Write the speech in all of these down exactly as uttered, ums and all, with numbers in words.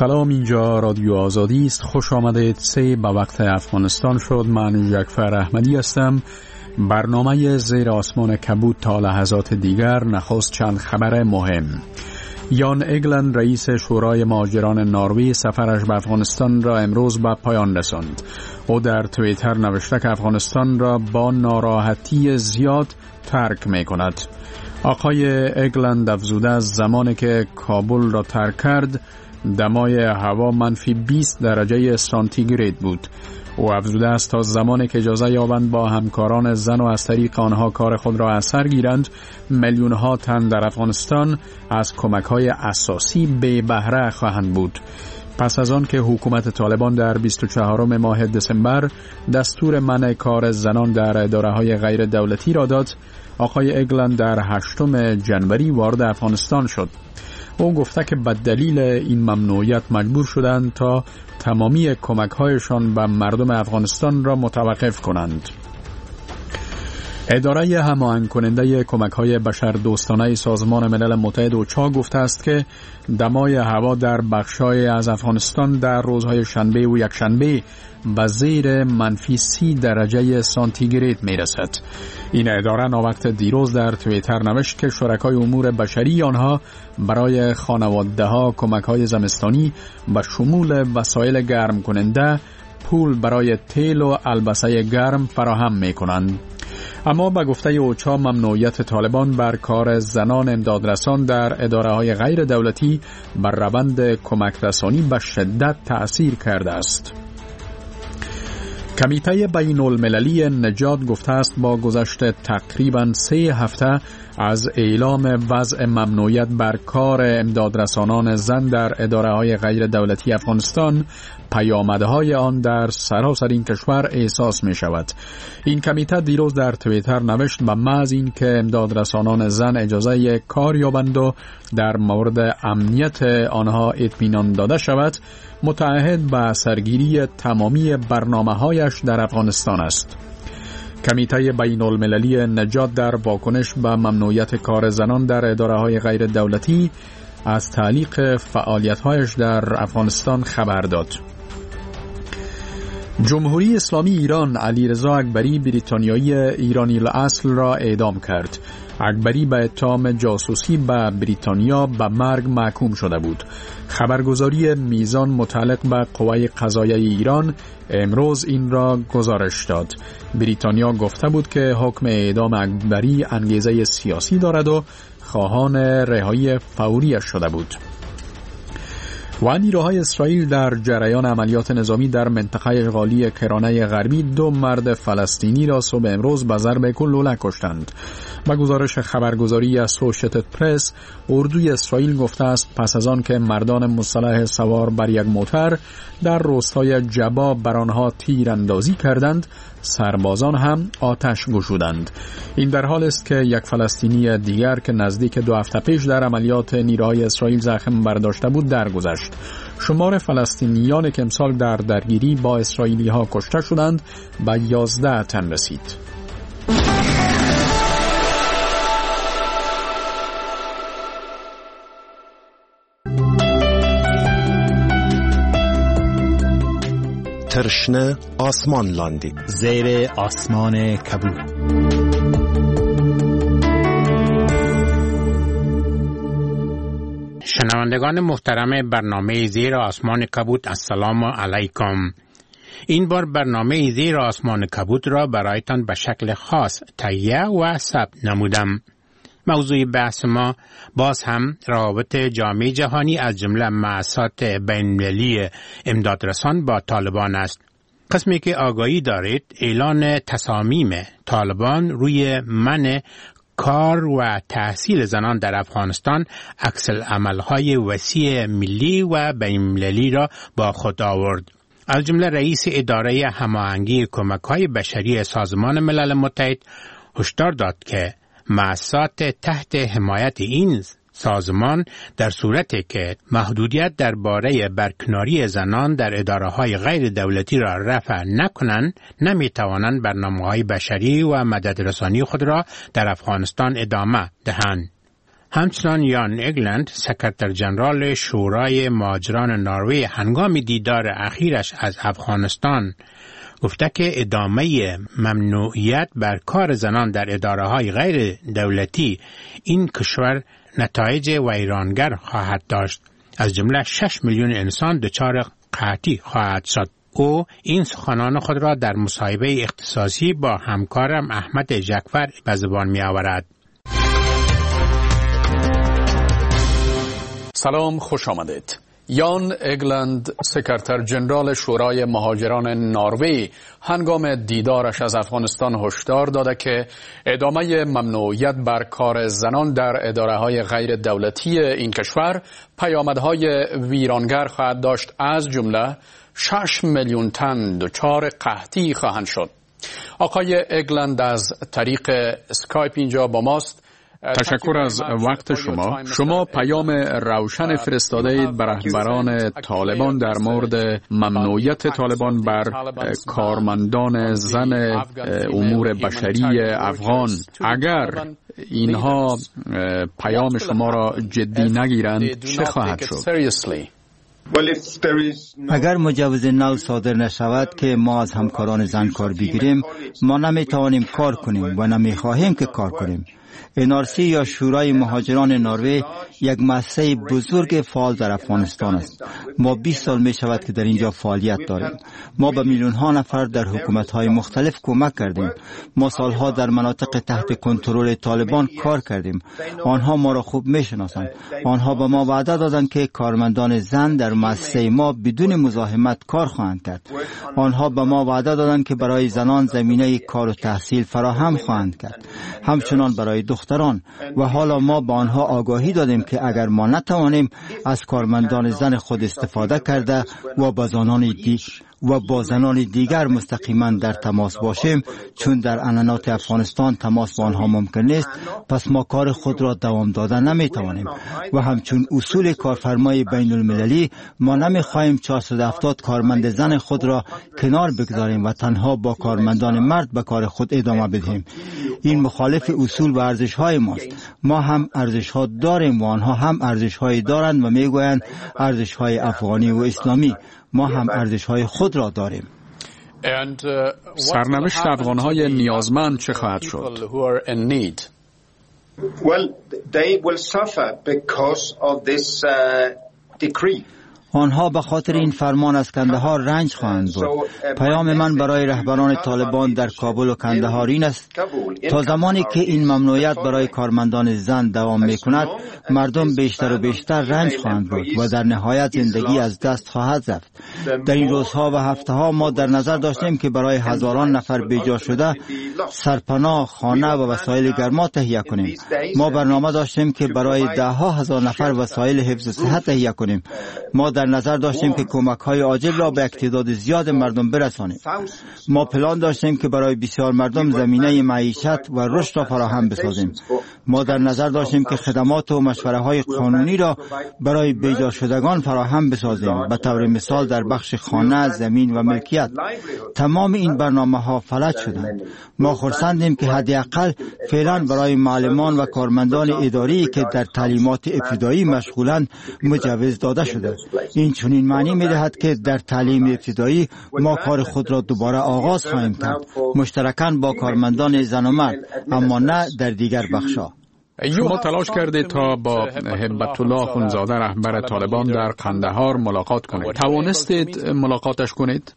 سلام، اینجا رادیو آزادی است. خوش آمدید. سه به وقت افغانستان شد. من جعفر احمدی هستم. برنامه زیر آسمان کبود تا لحظات دیگر. نخست چند خبر مهم. یان اگلند رئیس شورای مهاجران نروژ سفرش به افغانستان را امروز به پایان رساند. او در توییتر نوشته که افغانستان را با ناراحتی زیاد ترک می کند. آقای اگلند افزوده از زمانی که کابل را ترک کرد دمای هوا منفی بیست درجه سانتیگراد بود. او افزوده است تا زمانی که اجازه یابند با همکاران زن و از طریق آنها کار خود را از سر گیرند، میلیون ها تن در افغانستان از کمک های اساسی بی بهره خواهند بود. پس از آن که حکومت طالبان در بیست و چهارم ماه دسامبر دستور منع کار زنان در اداره های غیر دولتی را داد، آقای اگلند در هشتم جنوری وارد افغانستان شد. او گفته که به دلیل این ممنوعیت مجبور شدند تا تمامی کمک‌هایشان به مردم افغانستان را متوقف کنند. اداره هماهنگ کننده کمک‌های بشردوستانه سازمان ملل متحد اوچا گفته است که دمای هوا در بخش‌های از افغانستان در روزهای شنبه و یکشنبه به زیر منفی سی درجه سانتیگراد می‌رسد. این اداره ناوقت دیروز در توییتر نوشت که شرکای امور بشری آنها برای خانواده‌ها کمک‌های زمستانی به شمول وسایل گرم کننده، پول برای تیل و البسه گرم فراهم می‌کنند. اما به گفته اوچا ممنوعیت طالبان بر کار زنان امدادرسان در اداره‌های غیر دولتی بر روند کمک رسانی به شدت تأثیر کرده است. کمیته بین المللی نجات گفته است با گذشت تقریباً سه هفته از اعلام وضع ممنوعیت بر کار امدادرسانان زن در اداره‌های غیر دولتی افغانستان، پیامدهای آن در سراسر این کشور احساس می شود. این کمیته دیروز در توییتر نوشت به محض این که امدادرسانان زن اجازه کار یابند و در مورد امنیت آنها اطمینان داده شود، متعهد به سرگیری تمامی برنامه‌هایش در افغانستان است. کمیته بین المللی نجات در واکنش به ممنوعیت کار زنان در اداره‌های غیر دولتی از تعلیق فعالیت‌هایش در افغانستان خبر داد. جمهوری اسلامی ایران علیرضا اکبری بریتانیایی ایرانی الاصل را اعدام کرد. اکبری به اتهام جاسوسی به بریتانیا به مرگ محکوم شده بود. خبرگزاری میزان متعلق به قوای قضاییه ایران امروز این را گزارش داد. بریتانیا گفته بود که حکم اعدام اکبری انگیزه سیاسی دارد و خواهان رهایی فوریش شده بود. و نیروهای اسرائیل در جریان عملیات نظامی در منطقه اشغالی کرانه غربی دو مرد فلسطینی را صبح امروز به ضرب گلوله کشتند. با گزارش خبرگزاری اسوشییتد پرس، اردوی اسرائیل گفته است پس از آن که مردان مسلح سوار بر یک موتر در روستای جبا بر آنها تیراندازی کردند، سربازان هم آتش گشودند. این در حال است که یک فلسطینی دیگر که نزدیک دو هفته پیش در عملیات نیروهای اسرائیل زخم برداشته بود درگذشت. شمار فلسطینیان که امسال در درگیری با اسرائیلی ها کشته شدند به یازده تن رسید. ترشنه آسمان لاندی زیر آسمان کبود. شنوندگان محترم برنامه زیر آسمان کبود، السلام علیکم. این بار برنامه زیر آسمان کبود را برایتان به شکل خاص تهیه و ثبت نمودم. موضوع بحث ما باز هم روابط جامعه جهانی از جمله مؤسسات بین‌المللی امدادرسان با طالبان است. قسمی که آگاهی دارید اعلان تصامیم طالبان روی منع کار و تحصیل زنان در افغانستان عکس العمل‌های وسیع ملی و بین‌المللی را با خود آورد. از جمله رئیس اداره هماهنگی کمک‌های بشری سازمان ملل متحد هشدار داد که مؤسسات تحت حمایت این سازمان در صورتی که محدودیت درباره برکناری زنان در اداره‌های غیر دولتی را رفع نکنند، نمی‌توانند برنامه‌های بشری و مددرسانی خود را در افغانستان ادامه دهند. همچنان یان اگلند سکرتر جنرال شورای مهاجران نروژ هنگام دیدار اخیرش از افغانستان گفته که ادامه ممنوعیت بر کار زنان در اداره‌های غیر دولتی این کشور نتایج ویرانگر خواهد داشت. از جمله شش میلیون انسان دچار قحطی خواهد شد. او این سخنان خود را در مصاحبه اختصاصی با همکارم احمد جعفر به زبان می آورد. سلام، خوش آمدید. یان اگلند سکرتر جنرال شورای مهاجران نروژ هنگام دیدارش از افغانستان هشدار داده که ادامه ممنوعیت بر کار زنان در اداره‌های غیر دولتی این کشور پیامدهای ویرانگر خواهد داشت، از جمله شش میلیون تن دچار قحطی خواهند شد. آقای اگلند از طریق اسکایپ اینجا با ماست. تشکر از وقت شما. شما پیام روشن فرستاده اید بر رهبران طالبان در مورد ممنوعیت طالبان بر کارمندان زن امور بشری افغان. اگر اینها پیام شما را جدی نگیرند چه خواهد شد؟ اگر مجوز نو صادر نشود که ما از همکاران زن کار بگیریم، ما نمیتوانیم کار کنیم و نمیخواهیم که کار کنیم. ان آر سی یا شورای مهاجران نروژ یک مؤسسه بزرگ فعال در افغانستان است. ما بیست سال می شود که در اینجا فعالیت داریم. ما به میلیون ها نفر در حکومت های مختلف کمک کردیم. ما سالها در مناطق تحت کنترل طالبان کار کردیم. آنها ما را خوب می شناسند. آنها به ما وعده دادند که کارمندان زن در مؤسسه ما بدون مزاحمت کار خواهند کرد. آنها به ما وعده دادند که برای زنان زمینه کار و تحصیل فراهم خواهند کرد، همچنان برای دختران. و حالا ما با آنها آگاهی دادیم که اگر ما نتوانیم از کارمندان زن خود استفاده کرده و با زنان دیگر و با زنان دیگر مستقیما در تماس باشیم، چون در عنانات افغانستان تماس با آنها ممکن نیست، پس ما کار خود را دوام دادن نمیتوانیم. و همچون اصول کارفرمای بین المللی، ما نمیخواهیم چهارصد و هفتاد کارمند زن خود را کنار بگذاریم و تنها با کارمندان مرد به کار خود ادامه بدهیم. این مخالف اصول و ارزش های ماست. ما هم ارزش ها داریم و آنها هم ارزش های دارند و میگویند ارزش های افغانی و اسلامی. ما هم ارزش های خود را داریم. سرنوشت افغان‌های نیازمند چه خواهد شد؟ Well, they will suffer because of this uh, decree. آنها به خاطر این فرمان از کندهار رنج خواهند بود. پیام من برای رهبران طالبان در کابل و کندهار این است: تا زمانی که این ممنوعیت برای کارمندان زن دوام میکند، مردم بیشتر و بیشتر رنج خواهند بود و در نهایت زندگی از دست خواهد رفت. در این روزها و هفته ها ما در نظر داشتیم که برای هزاران نفر بیجا شده سرپناه، خانه و وسایل گرما تهیه کنیم. ما برنامه داشتیم که برای ده ها هزار نفر وسایل حفظ صحت تهیه کنیم. ما در نظر داشتیم که کمک‌های عاجل را به تعداد زیاد مردم برسانیم. ما پلان داشتیم که برای بسیار مردم زمینه معیشت و رشد را فراهم بسازیم. ما در نظر داشتیم که خدمات و مشوره‌های قانونی را برای بیجا شدگان فراهم بسازیم، به طور مثال در بخش خانه، زمین و ملکیت. تمام این برنامه‌ها فلج شدند. ما خرسندیم که حداقل فعلا برای معلمان و کارمندان اداری که در تعلیمات ابتدایی مشغولند مجوز داده شده. این چنین معنی می‌دهد که در تعلیم ابتدایی ما کار خود را دوباره آغاز خواهیم کرد، مشترکاً با کارمندان زن و مرد، اما نه در دیگر بخش‌ها. شما تلاش کردید تا با هبت الله خونزاده رهبر طالبان در قندهار ملاقات کنید. توانستید ملاقاتش کنید؟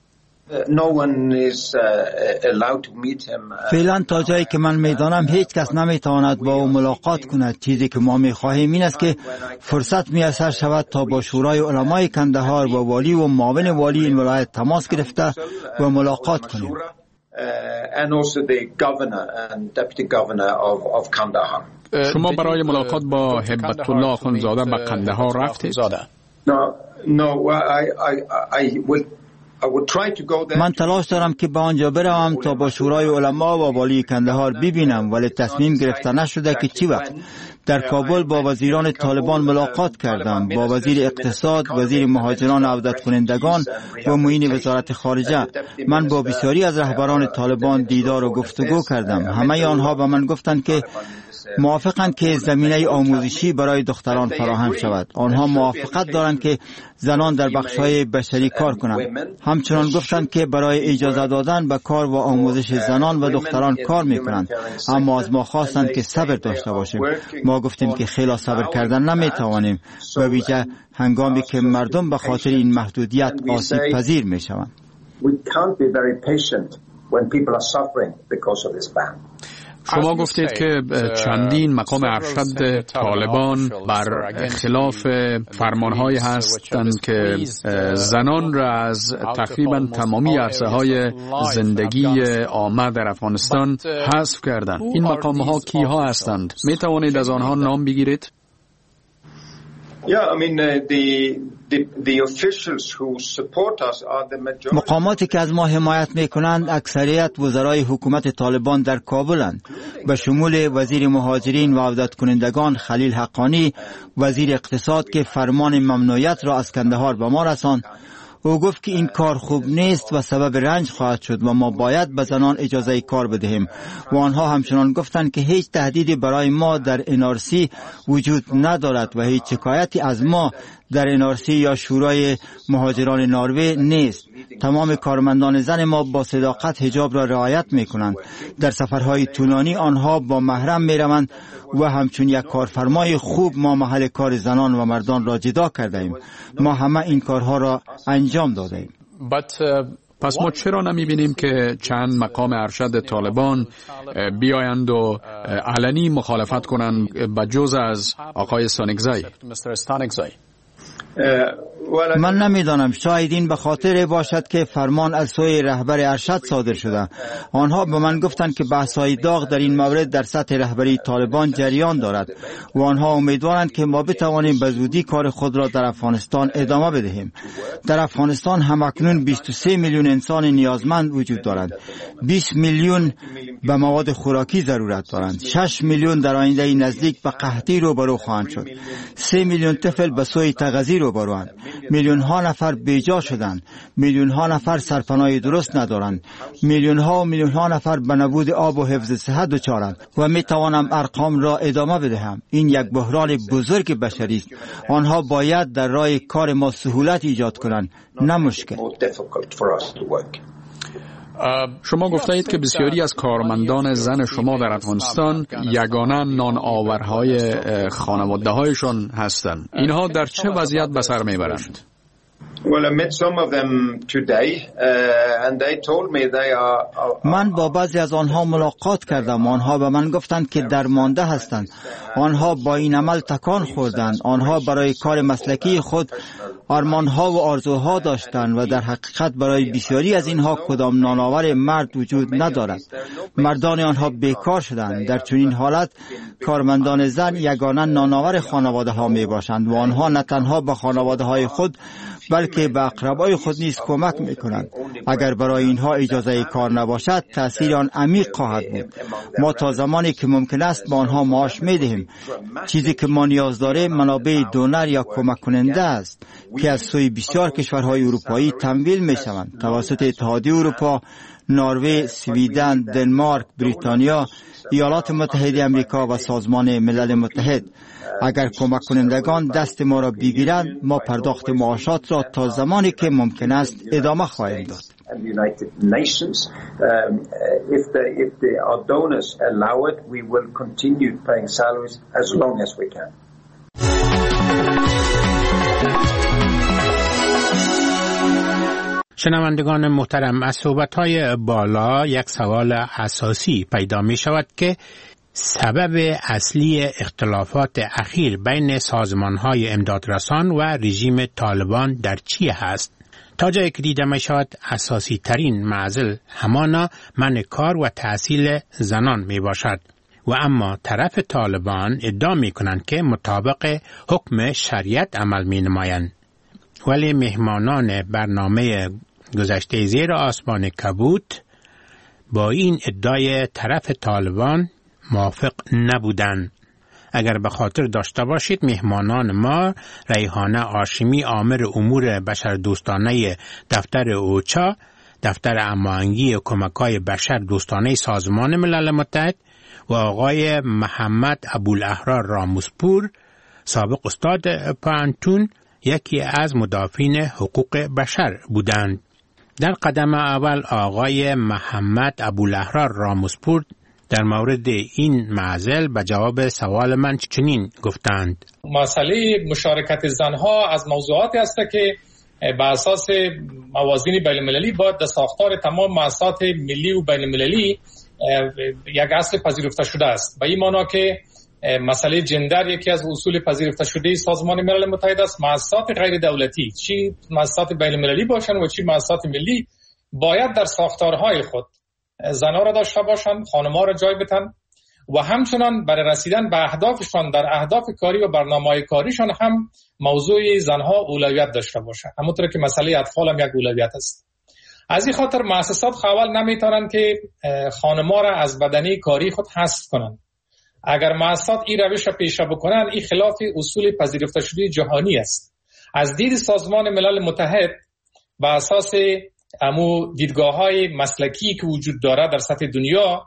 فعلا تا جایی که من میدانم هیچ کس نمیتواند با او ملاقات کند. چیزی که ما میخواهیم این است که فرصت میسر شود تا با شورای علمای کندهار و والی و معاون والی این ولایت تماس گرفته و ملاقات کنیم. شما برای ملاقات با هبت الله خونزاده به قندهار رفتید؟ من تلاش دارم که به آنجا بروم تا با شورای علما و والی کندهار ببینم، ولی تصمیم گرفته نشده که چی وقت. در کابل با وزیران طالبان ملاقات کردم، با وزیر اقتصاد، وزیر مهاجران و عودت کنندگان و معین وزارت خارجه. من با بسیاری از رهبران طالبان دیدار و گفتگو کردم. همه آنها به من گفتند که موافقند که زمینه آموزشی برای دختران فراهم شود. آنها موافقت دارند که زنان در بخش‌های بشری کار کنند. همچنان گفتند که برای اجازه دادن به کار و آموزش زنان و دختران کار می‌کنند، اما از ما خواستند که صبر داشته باشیم. ما گفتیم که خیلی صبر کردن نمی‌توانیم، به ویژه هنگامی که مردم به خاطر این محدودیت آسیب پذیر می‌شوند. شما گفتید که چندین مقام ارشد طالبان بر خلاف فرمان‌های هستند که زنان را از تقریبا تمامی عرصه‌های زندگی عامه در افغانستان حذف کردند. این مقام‌ها کیها هستند؟ می توانید از آنها نام بگیرید؟ مقاماتی که از ما حمایت میکنند اکثریت وزرای حکومت طالبان در کابلند، به شمول وزیر مهاجرین و عودت کنندگان خلیل حقانی، وزیر اقتصاد که فرمان ممنوعیت را از کندهار به ما رساند. او گفت که این کار خوب نیست و سبب رنج خواهد شد و ما باید به زنان اجازه کار بدهیم. و آنها همچنان گفتند که هیچ تهدیدی برای ما در ان آر سی وجود ندارد و هیچ شکایتی از ما در ان آر سی یا شورای مهاجران نروژ نیست. تمام کارمندان زن ما با صداقت حجاب را رعایت می کنند. در سفرهای طولانی آنها با محرم می روند و همچون یک کارفرمای خوب ما محل کار زنان و مردان را جدا کرده ایم. ما همه این کارها را انجام داده ایم. پس ما چرا نمی بینیم که چند مقام ارشد طالبان بیایند و علنی مخالفت کنند به جز از آقای استانکزی؟ من نمیدانم، شاید این به خاطر باشد که فرمان از سوی رهبر ارشد صادر شده. آنها به من گفتند که بحث‌های داغ در این مورد در سطح رهبری طالبان جریان دارد و آنها امیدوارند که ما بتوانیم به زودی کار خود را در افغانستان ادامه بدهیم. در افغانستان همکنون بیست و سه میلیون انسان نیازمند وجود دارند. بیست میلیون به مواد خوراکی ضرورت دارند. شش میلیون در آینده نزدیک به قحطی روبرو خواهند شد. سه میلیون طفل به سوی تغذیه روبروند. میلیون ها نفر بیجا شدند. میلیون ها نفر سرپناه درست ندارند. میلیون ها و میلیون ها نفر به نبود آب و حفظ صحت دچارند و می توانم ارقام را ادامه بدهم. این یک بحران بزرگ بشری است. آنها باید در راه کار ما سهولت ایجاد کنند، نه مشکل. شما گفته اید که بسیاری از کارمندان زن شما در افغانستان یگانه نان آورهای خانواده هایشان هستند. اینها در چه وضعیت به سر میبرند؟ من با بعضی از آنها ملاقات کردم. آنها به من گفتند که درمانده هستند. آنها با این عمل تکان خوردند. آنها برای کار مسلکی خود آرمانها و آرزوها داشتند و در حقیقت برای بسیاری از اینها کدام نانآور مرد وجود ندارد. مردان آنها بیکار شدند. در چنین حالت کارمندان زن یگانه نانآور خانواده ها می باشند و آنها نه تنها به خانواده های خود بلکه به اقربای خود نیز کمک می کنند. اگر برای اینها اجازه کار نباشد تأثیر آن عمیق خواهد بود. ما تا زمانی که ممکن است به آنها معاش می دهیم. چیزی که ما نیاز داریم منابع دونر یا کمک کننده است که از سوی بسیار کشورهای اروپایی تمویل می شوند توسط اتحادیه اروپا، نروژ، سویدن، دنمارک، بریتانیا، ایالات متحده آمریکا و سازمان ملل متحد. اگر کمک کنندگان دست ما را بگیرند ما پرداخت معاشات را تا زمانی که ممکن است ادامه خواهیم داد. شنوندگان محترم، از صحبت‌های بالا یک سوال اساسی پیدا می شود که سبب اصلی اختلافات اخیر بین سازمان‌های امدادرسان و رژیم طالبان در چی هست؟ تا جایی که دیده می شود اساسی ترین معضل همانا منع کار و تحصیل زنان می باشد و اما طرف طالبان ادعا می کنند که مطابق حکم شریعت عمل می نمایند. ولی مهمانان برنامه گذشته زیر آسمان کبوت با این ادعای طرف طالبان موافق نبودند. اگر به خاطر داشته باشید مهمانان ما ریحانه هاشمی آمر امور بشردوستانه دفتر اوچا، دفتر هماهنگی کمک‌های بشر دوستانه سازمان ملل متحد و آقای محمد ابوالاحرار راموسپور، سابق استاد پانتون، یکی از مدافعین حقوق بشر بودند. در قدم اول آقای محمد ابوالاحرار راموسپور در مورد این معضل به جواب سوال من چنین گفتند: مسئله مشارکت زنها از موضوعاتی است که بر اساس موازین بین المللی باید در ساختار تمام مؤسسات ملی و بین المللی یک اصل پذیرفته شده است. به این معنی که مسئله جندر یکی از اصول پذیرفته شده سازمان ملل متحد است. مؤسسات غیر دولتی، چی مؤسسات بین المللی باشند و چی مؤسسات ملی، باید در ساختارهای خود زنها را داشته باشند، خانم‌ها را جای بدن و همچنان برای رسیدن به اهدافشان در اهداف کاری و برنامه‌های کاریشان هم موضوع زنها اولویت داشته باشند. همونطور که مسئله اطفال هم یک اولویت است. از این خاطر مؤسسات خول نمیتونن که خانم‌ها را از بدنه کاری خود حذف کنند. اگر مؤسسات این روش را پیشه بکنند، این خلاف اصول پذیرفته شده جهانی است. از دید سازمان ملل متحد با اساس امو دیدگاه‌های مسلکی که وجود داره در سطح دنیا،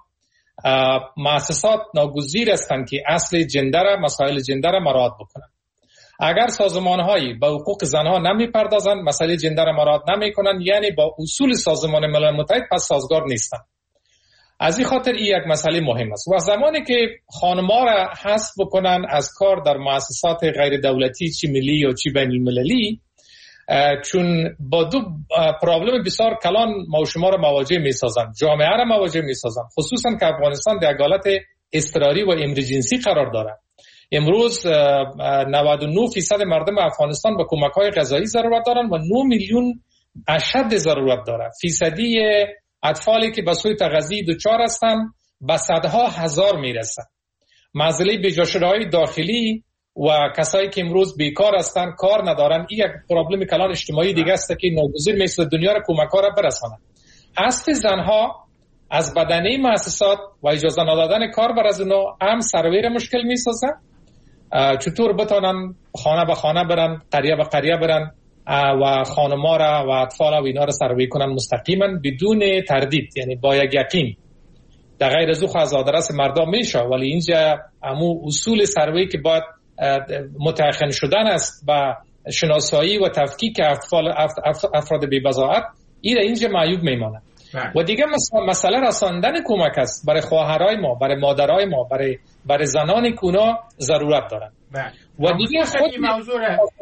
مؤسسات ناگزیر هستند که اصل جندر، مسائل جندر مراعات بکنند. اگر سازمان‌هایی به حقوق زنها نمی‌پردازند، مسئله جندر مراعات نمی‌کنند، یعنی با اصول سازمان ملل متحد پس سازگار نیستند. از این خاطر این یک مسئله مهم است. و زمانی که خانم‌ها را حذف بکنن از کار در مؤسسات غیر دولتی، چی ملی یا چی بین المللی، چون با دو پرابلم بسیار کلان ما و شما را مواجه می‌سازند، جامعه را مواجه می‌سازند، خصوصا که افغانستان در حالت اضطراری و امرجنسی قرار دارد. امروز نود و نه درصد مردم افغانستان به کمک‌های غذایی ضرورت دارند و نه میلیون اشد ضرورت دارند. فیصدی اطفالی که به سوی تغذیه دچار هستند به صدها هزار میرسند. مسئله بجاشده‌های داخلی و کسایی که امروز بیکار هستند، کار ندارند، این یک پرابلم کلان اجتماعی دیگه است که ناگزیر مثل دنیا را کمک‌ها را برسانند. حذف زنها از بدنه مؤسسات و اجازه ندادن کار بر از اونها هم سرویر مشکل می‌سازه. چطور بتونن خانه به خانه برن، قریه به قریه برن و خانم‌ها را و اطفال و اینا را سروی کنن مستقیما بدون تردید، یعنی با یک یقین. در غیر از او از آدرس مردم میشه، ولی اینجا همون اصول سروی که باید متعهد شدن است با شناسایی و تفکیک اطفال افراد بی بضاعت، این اینجا معیوب میمانه. و دیگه مسئله رساندن کمک است برای خواهرای ما، برای مادرای ما، برای برای زنانی که اونا ضرورت دارن. و دیگه خود موضوع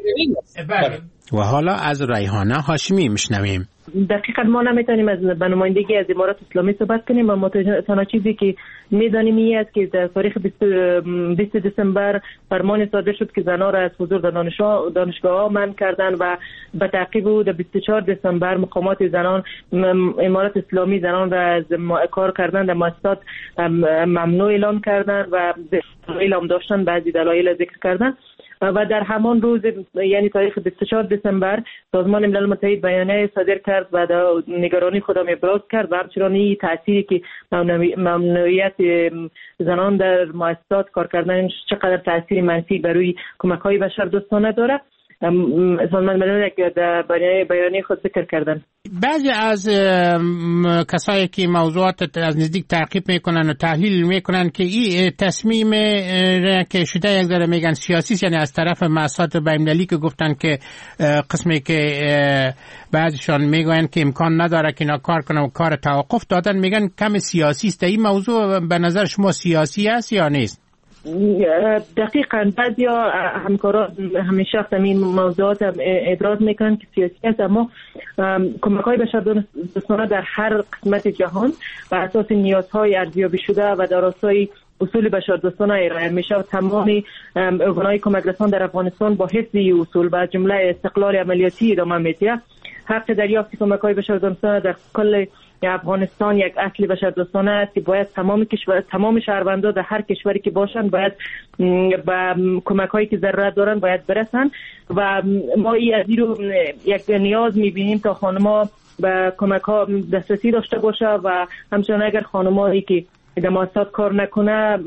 و حالا از ریحانه هاشمی میشنویم. دقیقاً ما نمیتونیم از به نمایندگی از امارات اسلامی صحبت کنیم، اما تنها چیزی که میدانیم این است که در تاریخ بیست دسامبر فرمان صادر شد که زنان را از حضور در دانشگاه ها منع کردن و به تعقیب او در بیست و چهار دسامبر مقامات زنان امارات اسلامی زنان را از کار کردن در مؤسسات ممنوع اعلام کردن و اعلام داشتن بعضی دلایل ذکر کردن. و در همان روز یعنی تاریخ بیست و چهار دسامبر سازمان ملل متحد بیانیه صادر کرد و نگرانی خود را ابراز کرد و همچنان این تأثیری که ممنوعیت زنان در مؤسسات کار کردن چقدر تأثیر منفی بر روی کمک‌های بشردوستانه داره، سازمان ملل در بیانیه خود ذکر کردن. بعضی از کسایی که موضوعات از نزدیک تعقیب میکنن و تحلیل میکنن که این تصمیم که شده یک ذره میگن سیاسی، یعنی از طرف مؤسسات بین‌المللی که گفتن که قسمی که بعضیشان میگن که امکان نداره که اینا کار کنن و کار توقف دادن، میگن کم سیاسی است. این موضوع به نظر شما سیاسی است یا نیست؟ دقیقاً بعضیا همکاران همیشه همین موضوعات ادراز میکنن که سیاسی است، اما کمک‌های بشردوستانه در هر قسمت جهان بر اساس نیازهای ارزیابی شده و در راستای اصول بشردوستانه ارائه میشه و تمام ارگان‌های کمک رسان در افغانستان با حفظ این اصول و جمله استقلال عملیاتی ادامه میده. حق دریافت کمک‌های بشردوستانه در کل افغانستان یک اصل بشردوستانه است که باید تمام کشور تمام شهروندان در هر کشوری که باشند باید به کمک‌هایی که ضرورت دارند باید برسن و ما این از این رو یک نیاز می‌بینیم تا خانم‌ها به کمک‌ها دسترسی داشته باشه و همچنین اگر خانم‌هایی که در مؤسسات کار نکنه،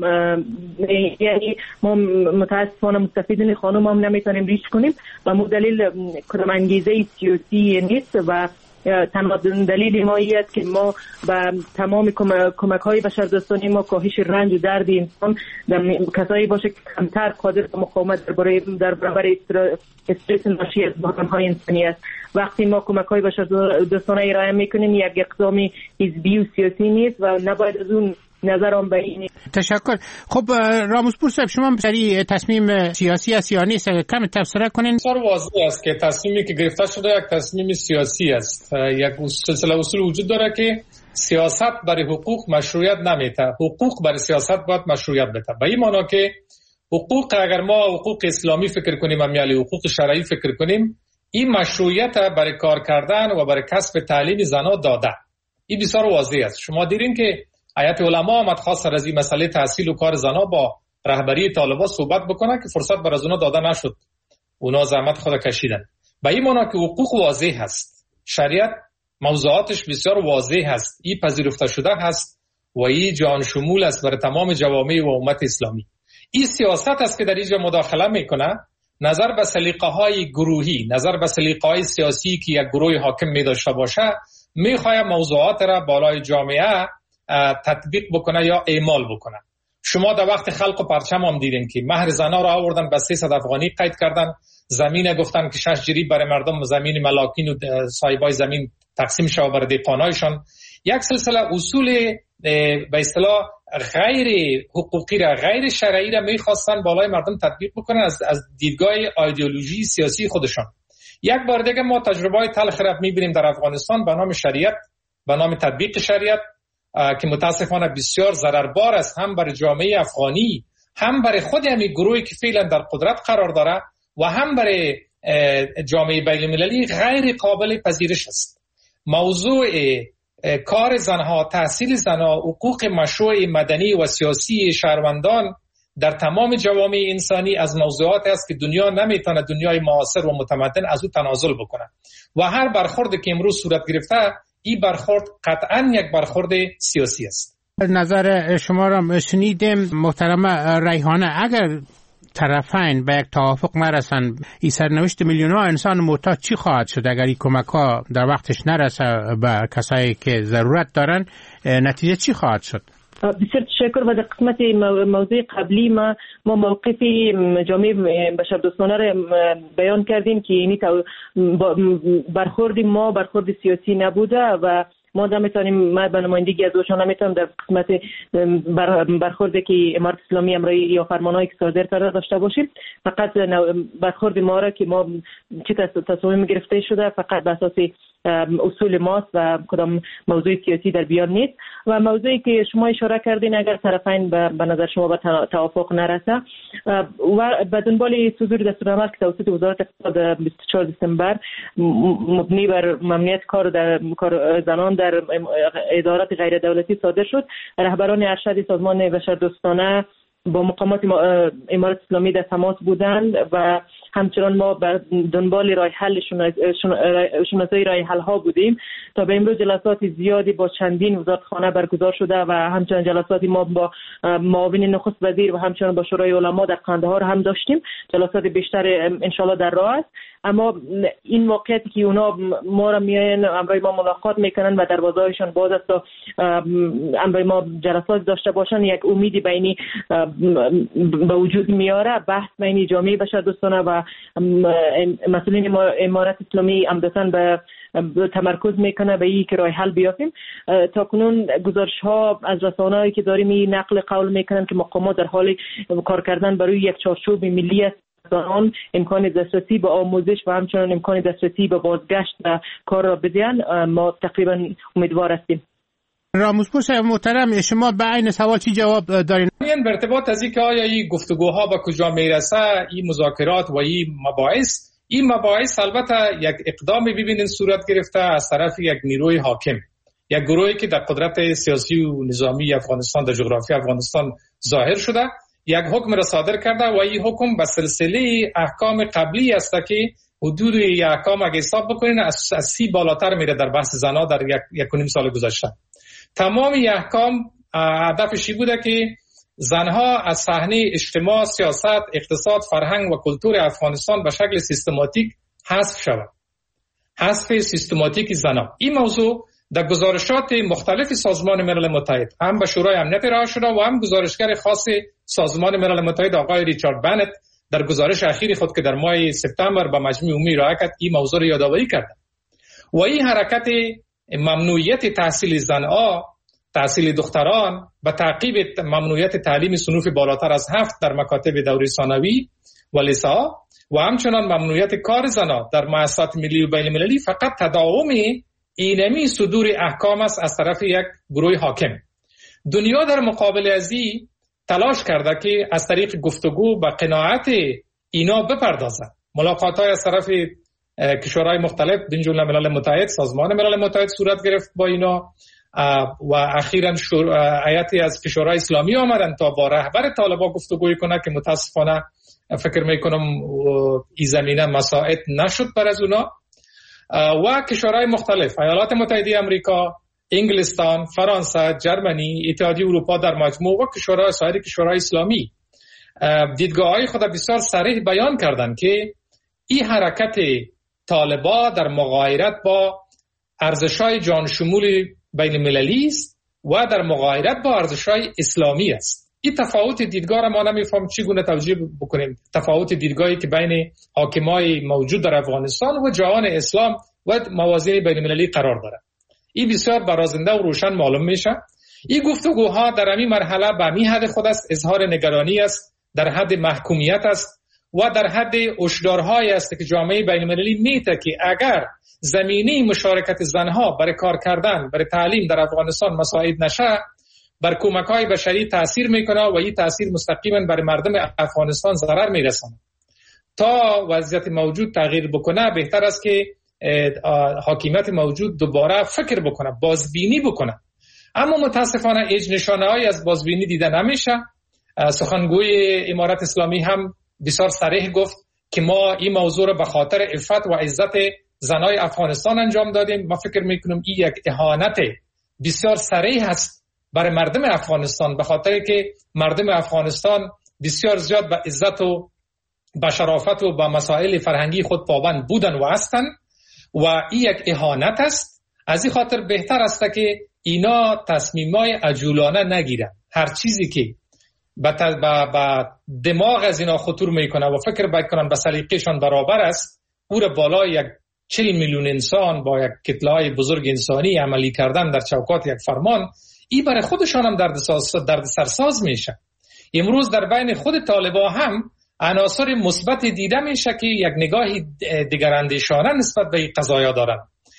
یعنی ما متاسفانه مستفیدین خانم هم نمیتونیم ریچ کنیم و مو دلیل کدام انگیزه سیاسی نیست و تنها دلیل ما است که ما به تمام کمک های بشردوستانه ما کاهش رنج و درد انسان کسایی باشه که کمتر قادر به مقاومت در برابر استرس ناشی از بحران های انسانی است. وقتی ما کمک های بشردوستانه ارائه میکنیم یک اقدامی حزبی و سیاسی نیست و نباید از اون نظرم به این. تشکر. خب راموسپور صاحب، شما بسیاری تصمیم سیاسی است یا نیست؟ کم تفسیر کنین. بسیار واضح است که تصمیمی که گرفته شده یک تصمیم سیاسی است. یک سلسله اصول وجود داره که سیاست برای حقوق مشروعیت نمیده، حقوق برای سیاست باید مشروعیت بده. به این معنی که حقوق اگر ما حقوق اسلامی فکر کنیم و یعنی حقوق شرعی فکر کنیم، این مشروعیت برای کار کردن و برای کسب تعلیم زنها داده. این بسیار واضح است. شما دیدین که هیئت علما آمد خواست از این مسئله تحصیل و کار زنها با رهبری طالبان صحبت بکنه که فرصت بر از اونا داده نشد. اونا زحمت خود کشیدن. به این معنی که حقوق واضح هست، شریعت موضوعاتش بسیار واضح هست، این پذیرفته شده هست و این جان شمول است برای تمام جوامع و امت اسلامی. این سیاست است که در اینجا مداخله میکنه، نظر به سلیقه‌های گروهی، نظر به سلیقه‌های سیاسی که یک گروه حاکم می داشته باشه، میخواد موضوعات را بالای جامعه تطبیق بکنه یا اعمال بکنه. شما در وقت خلق و پرچم هم دیدین که مهر زنا را آوردن به سیصد افغانی قید کردن، زمین گفتن که شش جریب برای مردم زمین ملاکین و صاحبای زمین تقسیم شود برای دیقانایشان. یک سلسله اصول به اصطلاح غیر حقوقی را، غیر شرعی را میخواستن بالای مردم تطبیق بکنن از از دیدگاه ایدئولوژی سیاسی خودشان. یک بار دیگه ما تجربه تلخ را میبینیم در افغانستان به نام شریعت، به نام تطبیق شریعت که متاسفانه بسیار ضرربار است، هم برای جامعه افغانی، هم برای خود همین گروهی که فعلا در قدرت قرار داره و هم برای جامعه بین المللی غیر قابل پذیرش است. موضوع کار زنها، تحصیل زنها، حقوق مشروع مدنی و سیاسی شهروندان در تمام جوامع انسانی از موضوعات است که دنیا نمیتونه، دنیای معاصر و متمدن از او تنازل بکنه و هر برخوردی که امروز صورت گرفته این برخورد قطعا یک برخورد سیاسی است. نظر شما را شنیدیم محترم ریحانه. اگر طرفین به یک توافق نرسن، این سرنوشت میلیون ها انسان محتاج چی خواهد شد؟ اگر این کمک ها در وقتش نرسه به کسایی که ضرورت دارن، نتیجه چی خواهد شد؟ بسیار تشکر. و در قسمت موضوع قبلی ما ما موقف جامعه بشردوستانه را بیان کردیم که یعنی برخورد ما برخورد سیاسی نبوده و ما نمیتونیم، ما به نمایندگی از اوشان نمیتونیم در قسمت برخوردی که امارت اسلامی امرایی یا فرمانهایی که صادر کرده داشته باشیم. فقط برخورد ما را که ما چه تصمیم گرفته شده فقط به اساس اصول ماست و کدام موضوع سیاسی در بیان نیست. و موضوعی که شما اشاره کردین اگر طرفین به نظر شما به توافق نرسه و به دنبال صدور دستورالعمل که توسط وزارت اقتصاد بیست و چهارم دسامبر مبنی بر ممنوعیت کار در کار زنان در ادارات غیر دولتی صادر شد، رهبران ارشد سازمان بشردوستانه با مقامات امارت اسلامی در تماس بودند و همچنان ما به دنبال راه حل شناسایی راه حل ها بودیم. تا به امروز جلسات زیادی با چندین وزارتخانه برگزار شده و همچنان جلساتی ما با معاون نخست وزیر و همچنان با شورای علما در قندهار هم داشتیم. جلسات بیشتر انشالله در راه است. اما این موقعیتی که اونا ما را میاین امروی ما ملاقات میکنن و دروازه‌هایشان باز است تا امروی ما جلسات داشته باشن، یک امیدی بینی به وجود میاره. بحث بین جامعه بشردوستانه و مسئولین امارت اسلامی عمدتاً به تمرکز میکنه به این که راه حل بیافیم. تا کنون گزارش ها از رسانه‌ای که داریم این نقل قول میکنن که مقامات در حال کار کردن برای یک چارچوب ملی است، آن امکان دسترسی به آموزش و همچنان امکان دسترسی به بازگشت و کار را بدین. ما تقریبا امیدوار هستیم. راموسپور صاحب محترم، شما به این سوال چی جواب دارین؟ این به ارتباط از اینکه آیا این گفتگوها به کجا میرسه، این مذاکرات و این مباحث این مباحث البته یک اقدامی ببینین صورت گرفته از طرف یک نیروی حاکم، یک گروهی که در قدرت سیاسی و نظامی افغانستان در جغرافی افغانستان ظاهر شده، یک حکم را صادر کرده و این حکم به سلسله احکام قبلی است که حدود یک احکام اگه حساب بکنین از, از سی بالاتر میره در بحث زنا در یک یک و نیم سال گذشته. تمام این احکام هدفش این بوده که زنها از صحنه اجتماع، سیاست، اقتصاد، فرهنگ و کلتور افغانستان به شکل سیستماتیک حذف شود. حذف سیستماتیک زنها. این موضوع در گزارشات مختلف سازمان ملل متحد هم به شورای امنیت ارائه شده و هم گزارشگر خاص سازمان ملل متحد آقای ریچارد بنت در گزارش اخیر خود که در ماه سپتامبر به مجمع عمومی ارائه کرد این موضوع را یادآوری کرد. و این حرکت ممنوعیت تحصیل زنها، تحصیل دختران و تعقیب ممنوعیت تعلیم صنوف بالاتر از هفت در مکاتب دوره ثانوی و لیسا و همچنان ممنوعیت کار زنها در مؤسسات ملی و بین المللی فقط تداوم اینمی صدور احکام است از طرف یک گروه حاکم. دنیا در مقابل از این تلاش کرده که از طریق گفتگو به قناعت اینا بپردازد. ملاقات‌های از طرف کشورهای مختلف من جمله ملل متحد، سازمان ملل متحد صورت گرفت با اینا و اخیراً هیئتی از کشورهای اسلامی آمدن تا با رهبر طالبان گفتگوی کنه که متاسفانه فکر میکنم این زمینه مساعد نشد بر از اونا. و کشورهای مختلف، ایالات متحده آمریکا، انگلستان، فرانسه، جرمنی، اتحادیه اروپا در مجموع و کشورهای سایر کشورهای اسلامی دیدگاه‌های خود بسیار صریح بیان کردند که این حرکت طالبان در مغایرت با ارزش‌های جان شمول بین المللی است و در مغایرت با ارزش‌های اسلامی است. این تفاوت دیدگاه را ما نمی‌فهمیم چگونه توجیه بکنیم. تفاوت دیدگاهی که بین حاکمای موجود در افغانستان و جهان اسلام و موازین بین المللی قرار دارد. این بسیار برازنده و روشن معلوم میشه. این گفتگوها در همین مرحله به همین حد خود است، اظهار نگرانی است، در حد محکومیت است و در حد هشدارهایی است که جامعه بین المللی میته که اگر زمینه مشارکت زنها برای کار کردن، برای تعلیم در افغانستان مساعد نشه، بر کمک‌های بشری تأثیر میکنه و این تأثیر مستقیما بر مردم افغانستان ضرر میرسونه. تا وضعیت موجود تغییر بکنه بهتر است که حاکمیت موجود دوباره فکر بکنه، بازبینی بکنه. اما متاسفانه هیچ نشانه‌ای از بازبینی دیده نمیشه. سخنگوی امارت اسلامی هم بسیار صریح گفت که ما این موضوع را به خاطر عفت و عزت زنای افغانستان انجام دادیم. ما فکر میکنم این یک اهانت بسیار صریح است برای مردم افغانستان، به خاطر که مردم افغانستان بسیار زیاد به عزت و به شرافت و به مسائل فرهنگی خود پابند بودن و هستند و این یک اهانت است. از این خاطر بهتر است که اینا تصمیمای عجولانه نگیرن. هر چیزی که با دماغ از اینا خطور میکنه و فکر بکنن به سلیقه‌شان برابر است، او را بالای یک چهل میلیون انسان با یک کتله‌های بزرگ انسانی عملی کردن در چوکات یک فرمان، این برای خودشان هم درد درد سرساز میشه. امروز در بین خود طالبان هم عناصر مثبت دیده میشه که یک نگاهی دگراندیشانه نسبت به این قضایا دارن.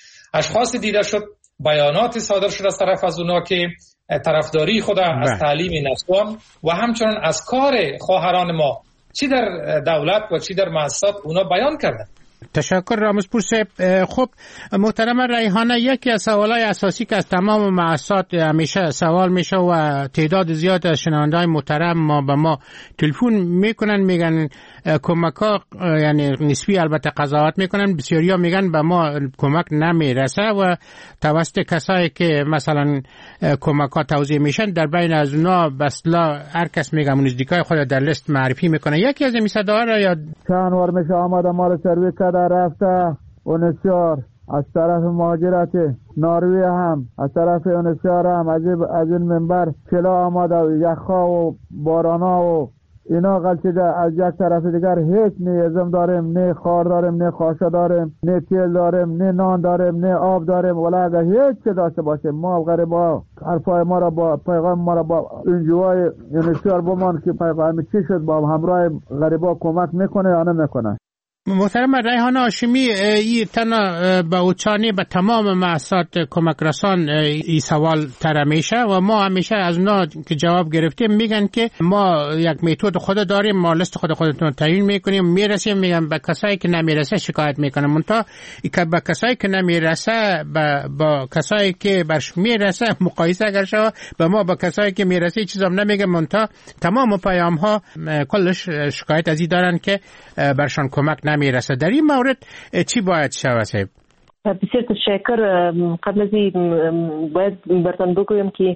اشخاص دیده شد، بیانات صادر شده از طرف از اونا که طرفداری خود از تعلیم نسوان و همچنان از کار خواهران ما چی در دولت و چی در مؤسسات اونا بیان کردن. تشکر رامزپور صاحب. خب محترم ریحانه، یکی از سوالای اساسی که از تمام مؤسسات همیشه سوال میشه و تعداد زیاد از شنونده‌های محترم ما به ما تلفن میکنن، میگن کمک‌ها یعنی نسبی البته قضاوت میکنن، بسیاریا میگن به ما کمک نمیرسه و توسط کسایی که مثلا کمک‌ها توزیع میشن در بین از اونا بسلا هر کس میگه نزدیکای خود در لیست معرفی میکنه. یکی از این صداها را یاد چند بار میشه آماده ما رو سرویس کرده رفته اونسیار از طرف مهاجرت ناروی هم از طرف اونسیار هم از این منبر کلا آماده و یخها و بارانا و اینا غلطیده. از یک طرف دیگر هیچ نه ازم داریم، نه خار داریم، نه خاشا داریم، نه تیل داریم، نه نان داریم، نه آب داریم. ولی اگر هیچ چه داشته باشیم ما غریبا حرفای ما را با پیغام ما را با انجوای اونسیار بمان که پیغام چی شد با همراه غریبا کمک میکنه یا نمیکنه. محترم ریحانه هاشمی، این تنها به اوچانی به تمام مؤسسات کمک رسان این سوال طرح میشه و ما همیشه از اونا که جواب گرفتیم میگن که ما یک متد خود داریم، ما لیست خود خودتون تعیین میکنیم، میرسیم، میگن به کسایی که نمیرسه شکایت میکنن. منتها که به کسایی که نمیرسه با, با کسایی که برش میرسه مقایسه اگر شو به ما با کسایی که میرسه چیزی هم نمیگن. منتها تمام پیام ها کلش شکایت از این دارن که برشان کمک نمیرسه. در این مورد چی باید شود صاحب؟ بسیار تشکر. قبل از این باید برتان بگویم که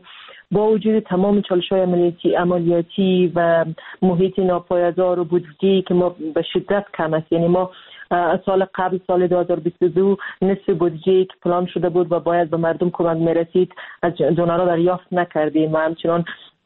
با وجود تمام چالش‌های عملیاتی عملیاتی و محیط ناپایدار و بودجه‌ای که ما به شدت کم است، یعنی ما سال قبل سال دو هزار و بیست و دو نصف بودجه‌ای که پلان شده بود و باید به مردم کمک می‌رسید از دونرها دریافت نکردیم و همچنان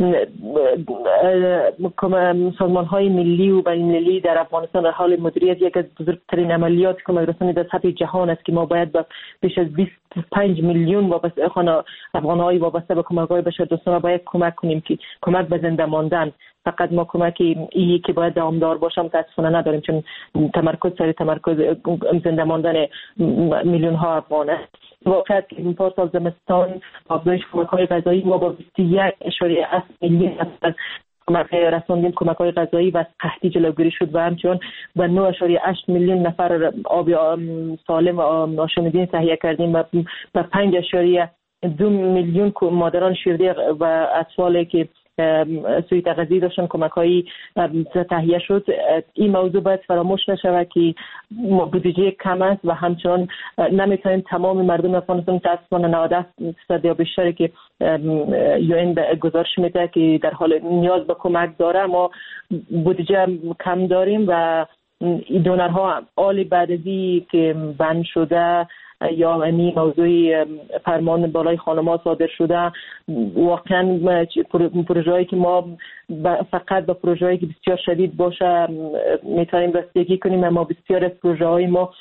سازمان‌های ملی و بین‌المللی در افغانستان در حال مدیریت یک از بزرگترین عملیات کمک رسانی در سطح جهان است که ما باید به بیش از بیست و پنج میلیون وابسته افغان‌های وابسته به کمک‌های بشردوستانه باید کمک کنیم که کمک به زنده ماندن. فقط ما کمکی ای که باید دوامدار باشه متاسفانه نداریم، چون تمرکز سر تمرکز زنده ماندن میلیون ها افغان است. واقعا که این پارسال زمستان افزایش کمک‌های غذایی ما با بیست و یک اشاریه هشت میلیون از کمک رساندیم کمک‌های غذایی و از قحطی جلوگیری شد و همچنان به نه اشاریه هشت میلیون نفر آب سالم و آشامیدنی تهیه کردیم و به پنج اشاریه دو میلیون مادران شیرده و اطفالی که سوی تغذیه داشتن کمک‌هایی تهیه شد. این موضوع باید فراموش نشود که بودجه کم است و همچنان نمیتونیم تمام مردم افغانستان متاسفانه نود درصد یا بیشتری که یو این گزارش میده که در حال نیاز به کمک داره، ما بودجه کم داریم و دونرها آل بعد از این که بند شده یا این موضوع فرمان بالای خانم‌ها صادر شده، واقعا پروژه‌ای که ما فقط با پروژه‌ای که بسیار شدید باشه میتونیم رسیدگی کنیم، اما بسیار از پروژه‌های ما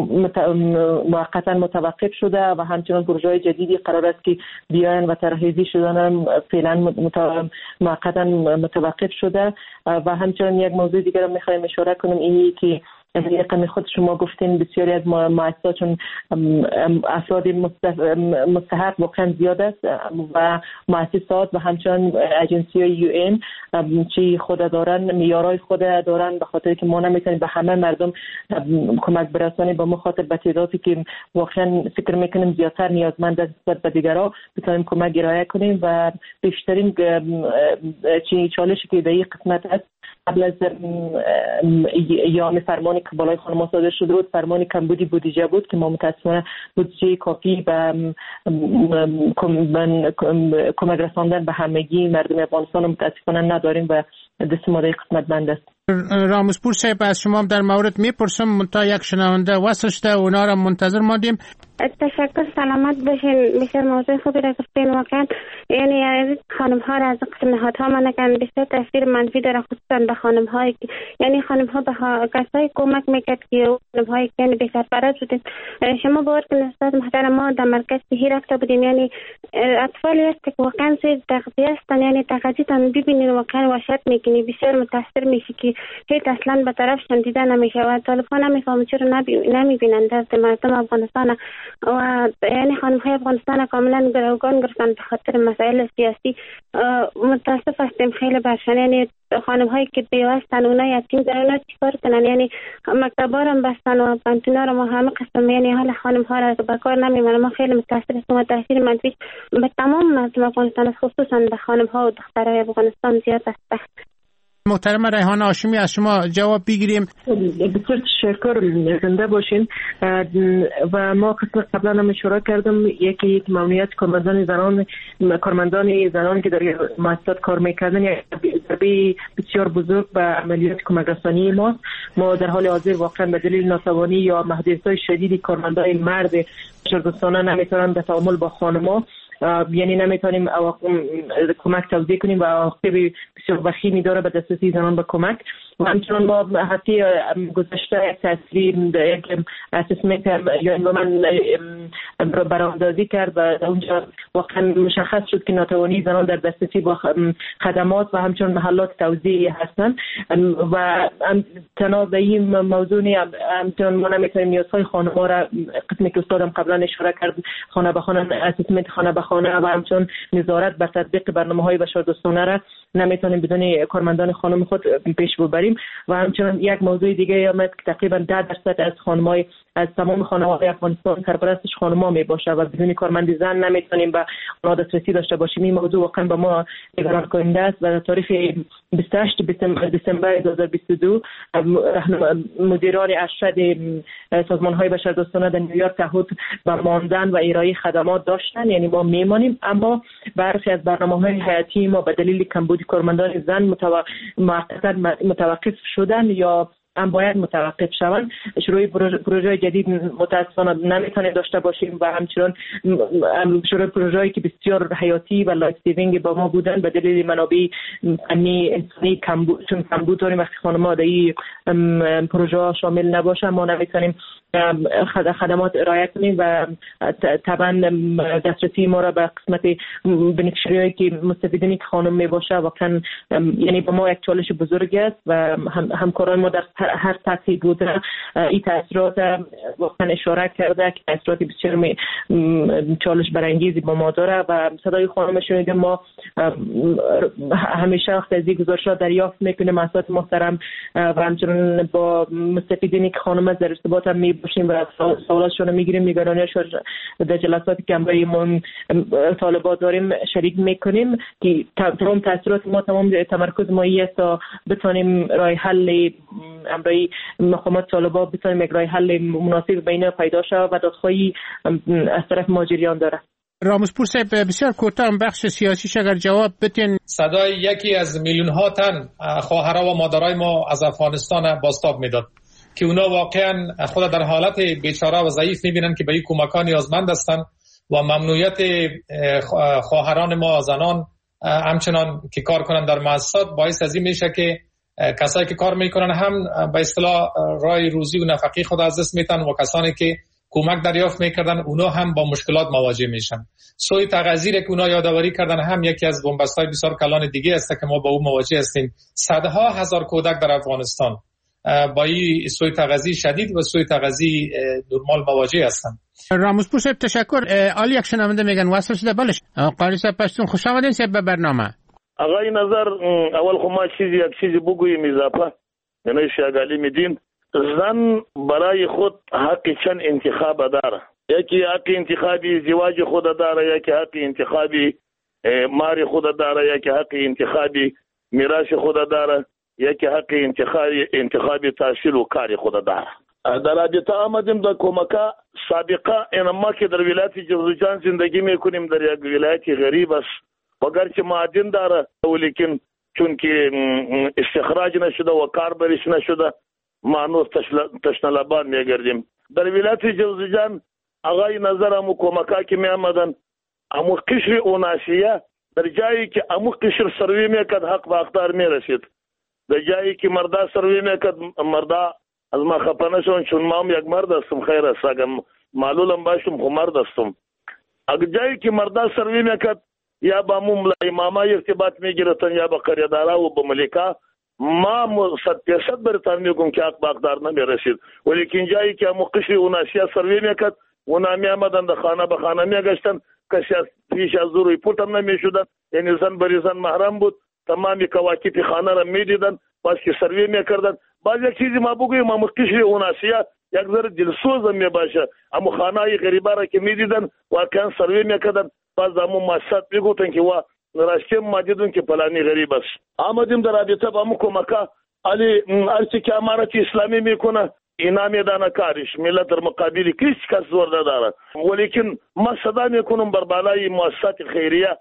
موقتا متوقف شده و همچنان پروژه‌های جدیدی قرار است که بیاین و ترحیزی شدن فعلا موقتا متوقف شده. و همچنان یک موضوع دیگر رو می‌خوایم اشاره کنم، اینی که رقم خود شما گفتین بسیاری از مؤسسات چون افراد مستحق واقعا زیاد است و مؤسسات و همچنان اجنسی‌های یو این چی خود دارن میارای خود دارن، به خاطر که ما نمیتونیم به همه مردم کمک برسانیم، به مخاطب به تعدادی که واقعا فکر میکنیم زیادتر نیازمند است نسبت به دیگرها بتونیم کمک ارائه کنیم و بیشترین چی چالشی که در این قسمت است قبل از ایام فرمانی که بالای خانم‌ها صادر شده بود فرمانی کمبودی بودجه بود که ما متاسفانه بودجه کافی به کمک رساندن به همگی مردم افغانستان متاسفانه نداریم و دست ما در قسمت بند است. رامزپور صاحب از شما در مورد میپرسم تا یک شنونده وصل شده اونا را منتظر ماندیم. تشکر، سلامت باشین. بسیار موضوع خوبی را گفتین. واقعا یعنی خانم ها را از قسم نهادها منع کردن بسیار تاثیر منفی داره، خصوصا به خانم های یعنی خانم ها به کسایی کمک میکرد که خانم های که یعنی بسرپرست بودن. شما باور کنید استاد محترم ما در مرکز صحی رفته بودیم، یعنی اطفالی است که واقعا سوی تغذیه هستن، یعنی تغذیه تان ببینید واقعا وحشت میکنی، بسیار متاثر میشی که هیچ اصلا به طرفشان دیده نمیشه و طالب ها نمیفهمن چرا نمیبینن دست مردم افغانستان و یعنی خانم های افغانستان کاملا گروگان گرفتن به خاطر مسائل سیاسی. متاسف هستیم خیلی برشن، یعنی خانم هایی که بیوه هستن اونا یتیم دارن، اونا چیکار کنن؟ یعنی مکتبا رو بستن و پانتونا رو ما همه قسم یعنی حال خانم ها را به کار نمیبرن. ما خیلی متاسف هستیم و تاثیر منفی به تمام مردم افغانستان خصوصا به خانم ها و دخترای افغانستان زیاد است. محترم ریحان هاشمی از شما جواب بگیریم. بسیار تشکر، زنده باشین. و ما قسم قبلا هم اشاره کردم یکی یک ممنوعیت کارمندان زنان کارمندان زنان که در مؤسسات کار میکردن یک ضربه بسیار بزرگ به عملیات کمک رسانی ما ما در حال حاضر واقعا به دلیل ناتوانی یا محدودیت‌های شدیدی کارمندان مرد بشردوستانه نمیتونن به تعامل با خانم‌ها، یعنی نمیتونیم کمک توزیع کنیم و عواقب بسیار وخیمی داره به دسترسی زنان به کمک. و همچنان با هفته گذشته تصویر یک اسسمنت یا من براندازی کرد و اونجا واقعا مشخص شد که ناتوانی زنان در دسترسی با خدمات و همچنان محلات توزیع هستند و تنها این موضوع همچنان ما نمیتونیم نیازهای خانم‌ها را قسمی که استادم قبلا اشاره کرد خانه به خانه اسسمنت خانه به خانه و همچنان نظارت بر تطبیق برنامه‌های بشردوستانه را نمیتونیم بدون کارمندان خانم خود پیش ببریم. داریم. و همچنین یک موضوع دیگه آمد که تقریبا ده درصد از خانم‌های از تمام خانواده افغانستان سرپرستش خانم‌ها میباشه و بدون کارمند زن نمیتونیم به اونها دسترسی داشته باشیم. این موضوع واقعا به ما نگران کننده است و تاریخ بیست و هشتم دسامبر دو هزار و بیست و دو مدیران ارشد سازمان‌های بشردوستانه در نیویورک تعهد به ماندن و ارائه خدمات داشتن، یعنی ما میمانیم، اما برخی از برنامه‌های حیاتی ما به دلیل کمبود کارمندان زن متوقف متوقف شدن یا هم باید متوقف شوند. شروع پروژه جدید متاسفانه نمیتونیم داشته باشیم و همچنین شروع پروژه‌ای که بسیار حیاتی و لایف سیوینگ با ما بودن به دلیل منابع فنی انسانی کمبود، چون کمبود داریم وقتی خانم‌ها در این پروژه شامل نباشن ما نمیتونیم خدمات ارائه کنیم و طبعا دسترسی ما را به قسمت بنفشریایی که مستفیدین که خانم می باشه واقعا یعنی به ما یک چالش بزرگ است و هم همکاران ما در هر سطحی بوده این تاثیرات واقعا اشاره کرده که تاثیرات بسیار چالش برانگیزی با ما داره و صدای خانم شنیده ما همیشه وقت از این گزارشات دریافت میکنیم اساتید محترم و همچنین با مستفیدین که خانم در ارتباط هم می باشیم و سوالاتشون رو میگیریم، نگرانیاشون در جلساتی که برای ما طالبات داریم شریک میکنیم که تمام تاثیرات ما تمام تمرکز ما است تا بتونیم راه حل برای مقامات طالبات بتونیم یک راه حل مناسب بین پیدا شود و دادخواهی از طرف ماجریان داره. رامزپور صاحب بسیار کوتاه بخش سیاسیش اگر جواب بدین. صدای یکی از میلیون ها تن خواهرها و مادرای ما از افغانستان بازتاب میداد که اونا واقعا خود در حالت بیچاره و ضعیف میبینن که به این کمک ها نیازمند هستن و ممنوعیت خواهران ما زنان همچنان که کار کنن در مؤسسات باعث از این میشه که کسایی که کار میکنن هم به اصطلاح راه روزی و نفقه خود از دست میتن و کسانی که کمک دریافت میکردن اونا هم با مشکلات مواجه میشن. سوی تغذیری که اونا یادآوری کردن هم یکی از بنبست‌های بسیار کلان دیگه است که ما با اون مواجه هستیم. صدها هزار کودک در افغانستان با این سوی تغذیه شدید و سوی تغذیه نرمال مواجه هستن. رامزپور صاحب تشکر. عالی یک شنونده میگن واسه شده بلش قاری صاحب پشتون خوش آمدین صاحب به برنامه. آقای نظر اول خو ما چیزی یک چیزی بگویم اضافه یعنی شاگالی میدین زن برای خود حق چند انتخاب داره، یکی حق انتخابی ازدواج خود داره، یکی حق انتخابی مار خود داره، یکی حق انتخابی میراث خود داره، یکی حق انتخابی انتخابی تحصیل و کار خود داره. در رابطه آمدیم در کمکا سابقه این ما که در ولایت جوزجان زندگی میکنیم در یک ولایت غریب است وگرچه معدن داره ولیکن چون که استخراج نشده و کار برش نشده ما هنوز تشنه لبان میگردیم. در ولایت جوزجان آقای نظر امو کمکا که می آمدن امو قشر اوناسیه در جایی که امو قشر سروی میکرد حق و اقدار میرسید، در جایی که مردا سروی میکرد مردا از ما خپنه شون چون ما هم یک مرد هستم خیر است اگر معلولم باشم خو مرد هستم. اگر جایی که مردا سروی میکرد یا با مملا اماما ارتباط میگیرتن یا با قریدارا و با ملکا ما صد درصد برتان میگم که حق باقدار نمیرسید ولیکن جایی که امو قشر اوناسیه سروی میکرد اونا می آمدن در خانه به خانه میگشتن کسی از پیش از روی پورت هم نمیشدن، یعنی زن بری زن محرم بود تمامی کواکب خانه را میدیدن باز که سروی میکردن. باز یک چیزی ما بگویم امو قشر اوناسیه یک ذره دلسوز می باشه امو خانه غریبه را که میدیدن واقعا سروی میکردن باز امو مؤسسات میگفتن که وا راستی ما دیدون که فلانی غریب است. آمدیم در رابطه با امو کمکا علی ارچه که امارت اسلامی میکنه اینا میدانه کارش ملت در مقابل کس کس زور نداره ولیکن ما صدا میکنم بر بالای مؤسسات خیریه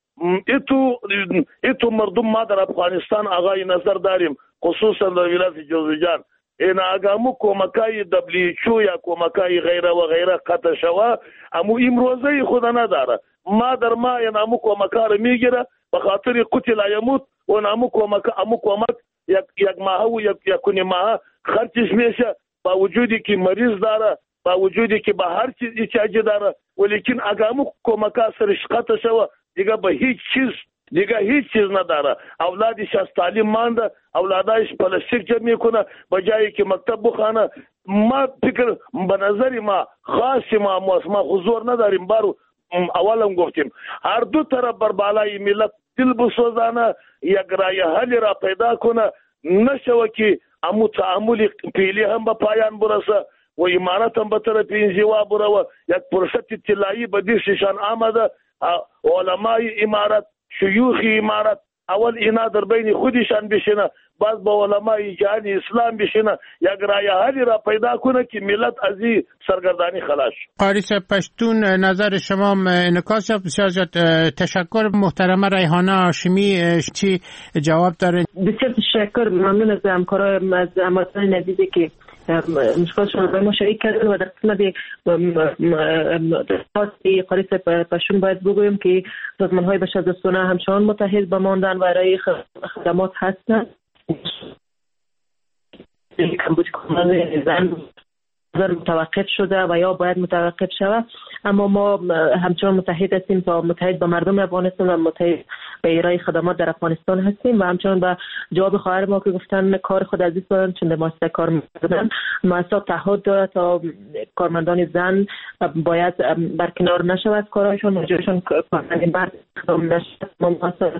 ایتو ایتو مردم ما در افغانستان آقای نظر داریم خصوصا در ولایت جوزجان این اگامو کمکای دبلیوچو یا کمکای غیره و غیره قطع شوا امو امروزه خود نداره. ما در ما این امو کمکا رو میگیره به خاطر قتل یموت و امو کمکا امو کمک یک یک ماه و یک یکونی ماه خرچش میشه با وجودی که مریض داره با وجودی که به هر چیز احتیاج داره ولیکن اگامو کمکا سرش قطع شوا دیگه به هیچ چیز دیگه هیچ چیز نداره. اولادش از تعلیم مانده اولادش پلاستیک جمع میکنه به جایی که مکتب بخانه. ما فکر به نظر ما خاصی ما ما حضور نداریم بارو اولم گفتیم هر دو طرف بر بالای ملت دل بسوزانه یک رای حل را پیدا کنه نشوه که امو تعامل فعلی هم به پایان برسه و امارت هم به طرف انزوا بروه. یک فرصت طلایی به دستشان آمده. علمای امارت، شیوخ امارت اول اینا در بین خودشان بشینه، بعد با علمای جهان اسلام بشینه، یک رای حلی را پیدا کنه که ملت از این سرگردانی خلاص. قاری صاحب پشتون، نظر شما انعکاس یافت. بسیار زیاد تشکر. محترمه ریحانه هاشمی چی جواب داره؟ بسیار تشکر، ممنون از همکارای از همکارای نزدیکی که مشکلشون رو ما شریک کردن و در قسمت خاصی قاری صاحب پشتون باید بگویم که سازمان‌های بشردوستانه همچنان متحد بماندن و ارائه خدمات هستند. کمبود کمال زن متوقف شده و یا باید متوقف شود، اما ما همچنان متحد هستیم تا متحد به مردم افغانستان و متحد به ارائه خدمات در افغانستان هستیم و همچنان به جواب خواهر ما که گفتن کار خود عزیز دارن چون مؤسسه کار می‌کنن، مؤسسه تعهد داره تا کارمندان زن باید برکنار نشود کارهایشون و جایشون کارمند مرد خدمت نشود. ما مؤسسه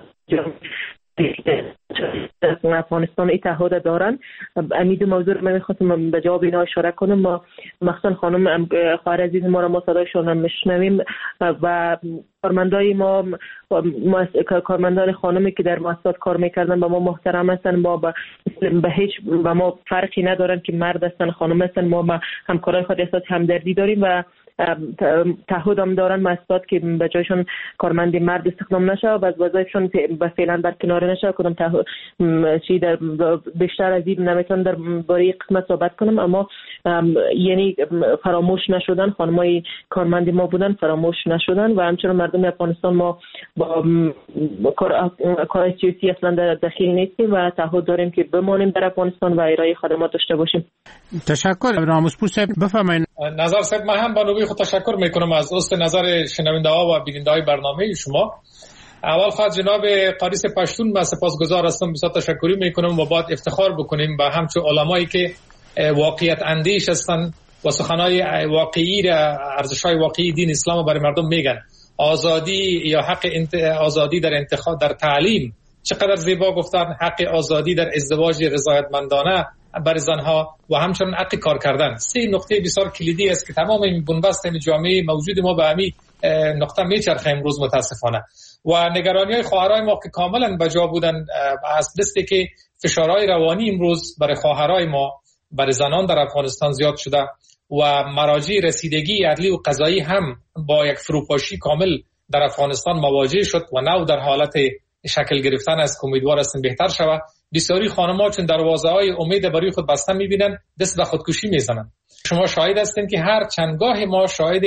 افغانستان ای تعهد دارن. امید موضوع رو من می‌خواستم به جواب اینا اشاره کنم. ما مخصوصا خانم خواهر عزیز ما را ما صدایشون هم میشنویم و کارمندای ما کارمندان خانمی که در مؤسسات کار میکردن با ما محترم هستن. ما به هیچ با ما فرقی ندارن که مرد هستن خانم هستن. ما با همکارای خود احساس همدردی داریم و تعهد هم دارن مؤسسات که به جایشون کارمند مرد استخدام نشه و از وظایفشون به فعلا برکنار نشه. کدام تعهد چی در بیشتر از این نمیتونم در باره قسمت صحبت کنم، اما یعنی فراموش نشدن خانمای کارمند ما بودن، فراموش نشدن و همچنین مردم افغانستان ما با کار سیاسی اصلا در دخیل نیستیم و تعهد داریم که بمانیم در افغانستان و ارائه خدمات داشته باشیم. تشکر. راموزپور صاحب بفرمایید. نظر صاحب من هم با نوبی خود تشکر میکنم از دوست نظر شنونده ها و بیننده های برنامه شما. اول خواهد جناب قاری صاحب پشتون من سپاسگزار هستم، بسیار تشکری میکنم و باید افتخار بکنیم به همچون علمایی که واقعیت اندیش هستن و سخنهای واقعی را ارزش‌های واقعی دین اسلام برای مردم میگن. آزادی یا حق انت... آزادی در انتخاب در تعلیم چقدر زیبا گفتن، حق آزادی در ازدواج رضایتمندانه برای زنها و همچنین حق کار کردن. سه نقطه بسیار کلیدی است که تمام این بنبست جامعه موجود ما به همین نقطه میچرخه امروز متاسفانه. و نگرانی‌های خواهرای ما که کاملا بجا بودن از دستی که فشارهای روانی امروز برای خواهرای ما برای زنان در افغانستان زیاد شده و مراجع رسیدگی عدلی و قضایی هم با یک فروپاشی کامل در افغانستان مواجه شد و نو در حالت شکل گرفتن است که امیدوار هستیم بهتر شود. بسیاری خانم‌ها چون دروازه‌های امید برای خود بسته می‌بینن دست به خودکشی می‌زنن. شما شاهد هستین که هر چندگاه ما شاهد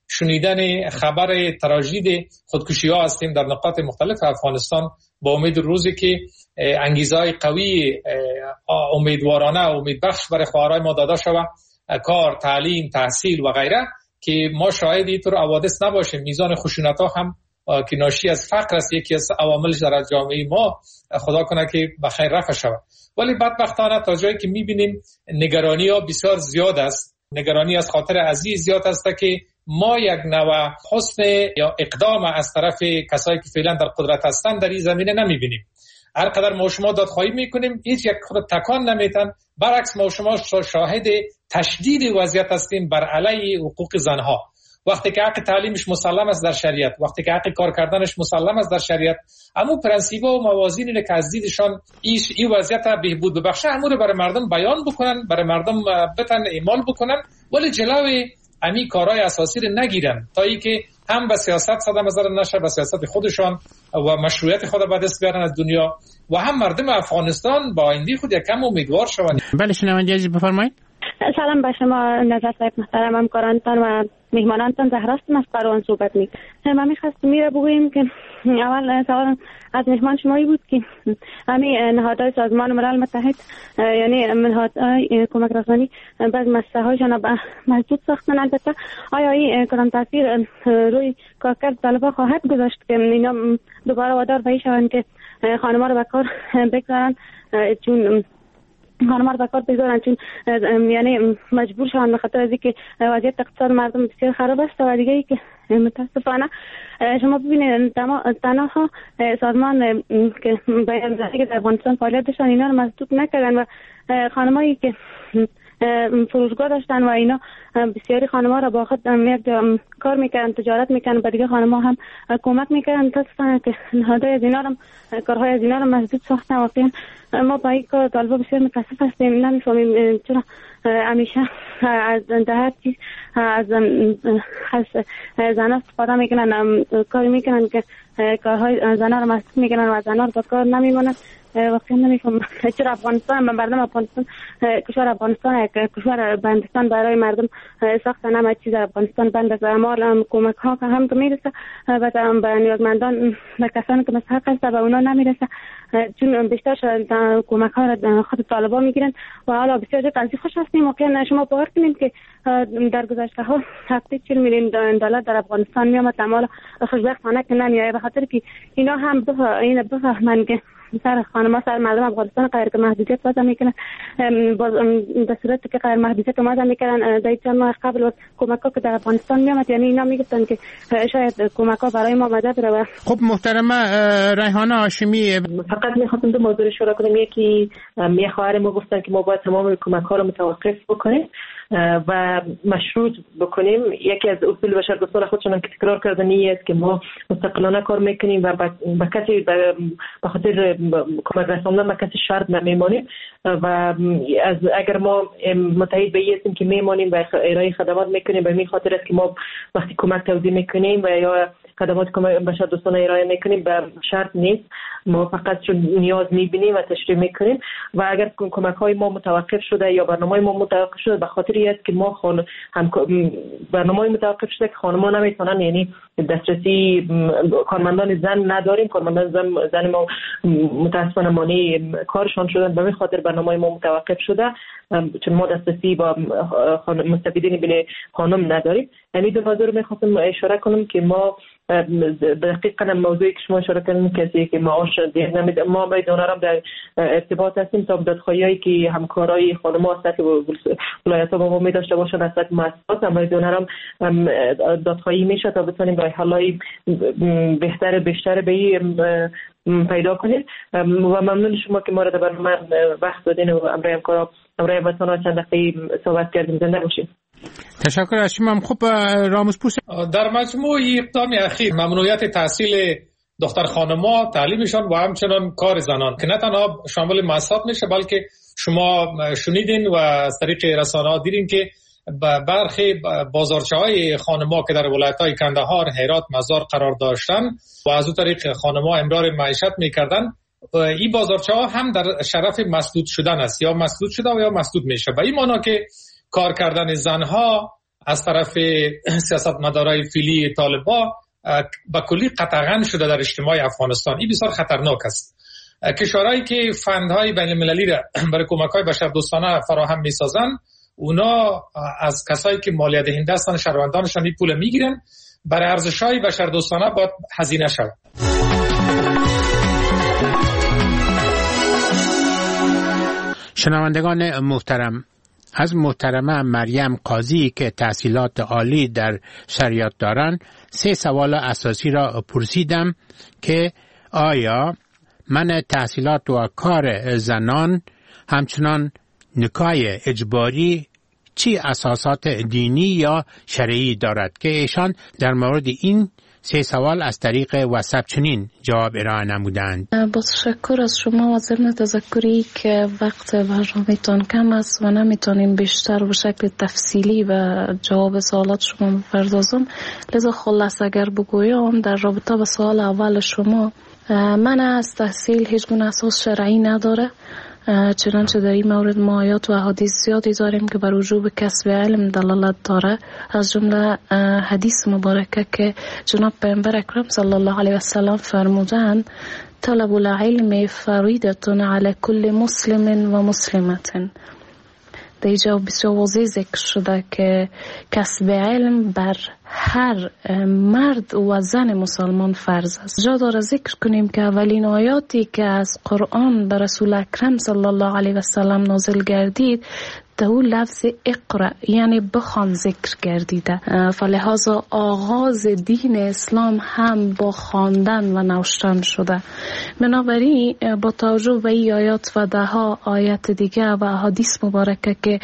شنیدن خبر تراژدی خودکشی‌ها هستیم در نقاط مختلف افغانستان با امید روزی که انگیزه‌های قوی امیدوارانه و امیدبخش برای خواهرای ما داده شود، کار، تعلیم، تحصیل و غیره، که ما شاهد اینطور حوادث نباشیم. میزان خشونت‌ها هم که ناشی از فقر است یکی از عواملش در جامعه ما، خدا کنه که بخیر رفع شود. ولی بدبختانه تا جایی که می‌بینیم نگرانی‌ها بسیار زیاد است. نگرانی از خاطر عزیز زیاد است که ما یک نوع حسن یا اقدام از طرف کسایی که فعلا در قدرت هستند در این زمینه نمی‌بینیم. هر قدر ما شما دادخواهی میکنیم هیچ یک خود تکان نمیتن. برعکس ما شما شاهد تشدید وضعیت هستیم بر علیه حقوق زنها. وقتی که حق تعلیمش مسلم است در شریعت، وقتی که حق کار کردنش مسلم است در شریعت، اما پرنسیب‌ها و موازینی که از دیدشان ایش این وضعیت بهبود ببخشه امور برای مردم بیان بکنن، برای مردم بتن اعمال بکنن، ولی جلوی همین کارهای اساسی رو نگیرن تا اینکه هم به سیاست صدمه زدن نشه، به سیاست خودشان و مشروعیت خود به دست بیارن از دنیا و هم مردم افغانستان با آینده خود یکم امیدوار شوند. بله شنونده عزیز بفرمایید. سلام به شما نظر صاحب محترم، همکارانتان و مهمانانتان. زهراستم از قروان صحبت می من میخواستم میره بگویم که اول سوال از مهمان شمایی بود که همین نهادهای سازمان ملل متحد یعنی نهادهای کمک رسانی بعض مسئله هایشان به محدود ساختن. البته آیا این کدام تاثیر روی کارکرد طلبه خواهد گذاشت که اینا دوباره وادار به این شوند که خانم‌ها رو به کار بگذارن، چون خانم‌ها رو به کار بگذارن، چون یعنی مجبور شدن به خاطر از اینکه وضعیت اقتصاد مردم بسیار خراب است. و دیگه ای که متاسفانه شما ببینید تنها سازمان که بیان‌زایی در افغانستان فعالیت داشتن اینا رو مسدود نکردن و خانمایی که فروشگاه داشتن و اینا بسیاری خانم‌ها را با خود یک جا کار میکردن، تجارت میکردن، به دیگه خانم‌ها هم کمک میکردن. متاسفانه که نهادهای از اینا را کارهای از اینا را مسدود ساختن. واقعا ما با این کار طالبا بسیار متاسف هستیم، نمیفهمیم چرا همیشه از هر چیز از زنان استفاده میکنن، کاری میکنن که کارهای زنان را مسدود میکنن و زنان با کار نمیمونن. واقعا نمیفهم چرا افغانستان مردم افغانستان کشور افغانستان کشور بندستان برای مردم ساختن، همه چیز افغانستان بند است. اما کمک ها که هم که میرسه به نیازمندان و کسانی که مستحق هست به اونا نمیرسه، چون بیشتر کمک ها را خود طالبا میگیرن. و حالا بسیار زیاد از خوش هستیم. واقعا شما باور کنید که در گذشته ها هفته چهل میلیون دلار در افغانستان میامد، اما خوشبختانه که نمیاد، به خاطر که اینا هم این بفهمن که سر خانم‌ها سر مردم افغانستان غیر که محدودیت وضع میکنن، در صورتی که غیر محدودیت وضع میکنن در چند ماه قبل کمک‌ها که در افغانستان میامد، یعنی اینا میگفتن که شاید کمک‌ها برای ما مدد بره. خب محترمه ریحانه هاشمی، فقط میخواستم دو موضوع اشاره کنم. یکی می خواهر ما گفتن که ما باید تمام کمک‌ها رو متوقف بکنیم و مشروط بکنیم. یکی از اصول بشردوستان خودشون که تکرار کردن است که ما مستقلانه کار میکنیم و با کسی به خاطر کمک رساندن به کسی شرط نمیمانیم و از اگر ما متعهد به این هستیم که میمانیم و ارائه خدمات میکنیم، به این خاطر است که ما وقتی کمک توزیع میکنیم و یا خدمات کمک بشردوستانه ارائه میکنیم به شرط نیست، ما فقط چون نیاز میبینیم و تشریح میکنیم. و اگر کمک های ما متوقف شده یا برنامه ما متوقف شده به خاطر این است که ما خان... هم... برنامه متوقف شده که خانم‌ها نمیتونن، یعنی دسترسی کارمندان زن نداریم، کارمندان زن زن ما متاسفانه مانع کارشان شدن، به این خاطر برنامه ما متوقف شده چون ما دسترسی با مستفیدین بین خانم نداریم. یعنی دو موضوع رو میخواستم اشاره کنم که ما دقیقاً موضوعی که شما اشاره کردین کسی که معاش دیگر نمیده، ما با دونرم در ارتباط هستیم تا دادخواهی که همکارای خانم‌ها هست که ولایت‌ها با ما می‌داشته باشن از سطح مؤسسات، ما دونرم دادخواهی میشه تا بتونیم راه حل‌های بهتر بیشتر به این پیدا کنید. و ممنون شما که ما را در برنامه وقت دادین و امروز همکارا امروز وطن چند دقیقه صحبت کردیم. زنده باشید. تشکر از شما. خب راموزپوش، در مجموع اقدام اخیر ممنوعیت تحصیل دختر خانم‌ها، تعلیمشان و همچنان کار زنان که نه تنها شامل مؤسسات میشه بلکه شما شنیدین و از طریق رسانه‌ها دیدین که برخی بازارچه‌های خانم‌ها که در ولایت‌های کندهار، هرات، مزار قرار داشتن و از اون طریق خانم‌ها امرار معیشت می‌کردن، این بازارچه‌ها هم در شرف مسدود شدن است، یا مسدود شده و یا مسدود میشه. و این معنی که کار کردن زنها از طرف سیاستمدارای فعلی طالبا با کلی قطعاً شده در اجتماع افغانستان. این بسیار خطرناک است. کشورهایی که فندهای بین المللی را برای کمک‌های بشردوستانه فراهم می‌سازن، اونا از کسایی که مالیه دهنده هستن شهروندانشان این پول میگیرن، برای ارزش‌های بشردوستانه باید هزینه شود. شنوندگان محترم، از محترمه مریم قاضی که تحصیلات عالی در شریعت دارن سه سوال اساسی را پرسیدم که آیا من تحصیلات و کار زنان همچنان نکاح اجباری چی اساسات دینی یا شرعی دارد، که ایشان در مورد این سه سوال از طریق واتساپ چنین جواب ارائه نمودند. با تشکر از شما و ضمن تذکری که وقت برنامه‌تان کم است و نمیتونیم بیشتر به شکل تفصیلی و جواب سوالات شما بپردازم، لذا خلاصه اگر بگویم در رابطه با سوال اول شما، من از تحصیل هیچ گونه اساس شرعی نداره، چنانچه در این مورد ما آیات و احادیث زیادی داریم که بر وجوب کسب علم دلالت داره، از جمله حدیث مبارکه که جناب پیامبر اکرم صلی الله علیه و سلم فرمودند طلب العلم فریضة علی کل مسلم و مسلمة. در اینجا بسیار واضح ذکر شده که کسب علم بر هر مرد و زن مسلمان فرض است. جا داره ذکر کنیم که اولین آیاتی که از قرآن به رسول اکرم صلی الله علیه و سلم نازل گردید در اون لفظ اقرأ یعنی بخوان ذکر گردیده. فلهذا آغاز دین اسلام هم با خواندن و نوشتن شده. بنابراین با توجه به این آیات و ده ها آیات دیگه و احادیث مبارکه که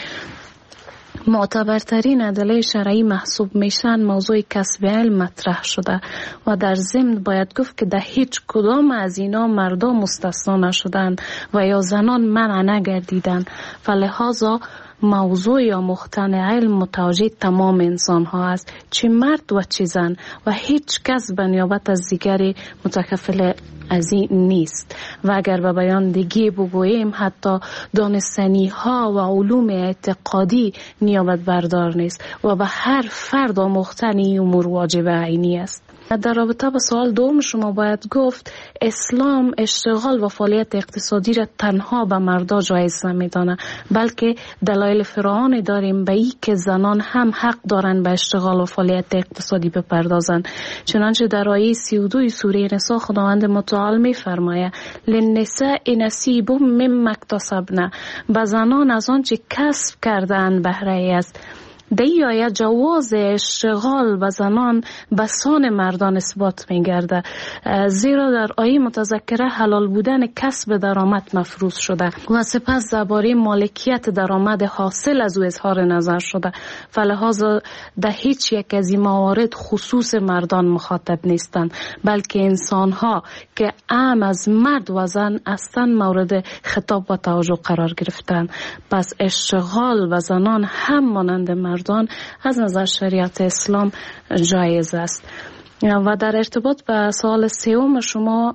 معتبرترین ادله شرعی محسوب میشن، موضوع کسب علم مطرح شده و در ضمن باید گفت که در هیچ کدام از اینا مردان مستثنا نشدند و یا زنان منع نگردیدند. فلهذا موضوع یا مختن علم متوجه تمام انسان ها است، چه مرد و چه زن، و هیچ کس به نیابت از دیگری متکفل از این نیست. و اگر به بیان دیگه بگوییم حتی دانستنی ها و علوم اعتقادی نیابت بردار نیست و به هر فرد آموختن امور واجب عینی است. در رابطه با سوال دوم شما باید گفت اسلام اشتغال و فعالیت اقتصادی را تنها به مردا جایز نمیدانه، بلکه دلایل فراوانی داریم به این که زنان هم حق دارند به اشتغال و فعالیت اقتصادی بپردازند. چنانچه در آیه سی و دو سوره نساء خداوند متعال می‌فرماید للنساء نصیب مما اکتسبن، به زنان از آنچه کسب کردند بهره است. در این آیه جواز اشتغال و زنان به سان مردان اثبات می گرده، زیرا در آیه متذکره حلال بودن کسب درآمد مفروض شده و سپس درباره مالکیت درآمد حاصل از او اظهار نظر شده. فلهذا در هیچ یک از این موارد خصوص مردان مخاطب نیستند، بلکه انسان ها که اعم از مرد و زن هستند مورد خطاب و توجه قرار گرفتند. پس اشتغال و زنان هم مانند مرد از نظر شریعت اسلام جایز است. و در ارتباط به سوال سوم شما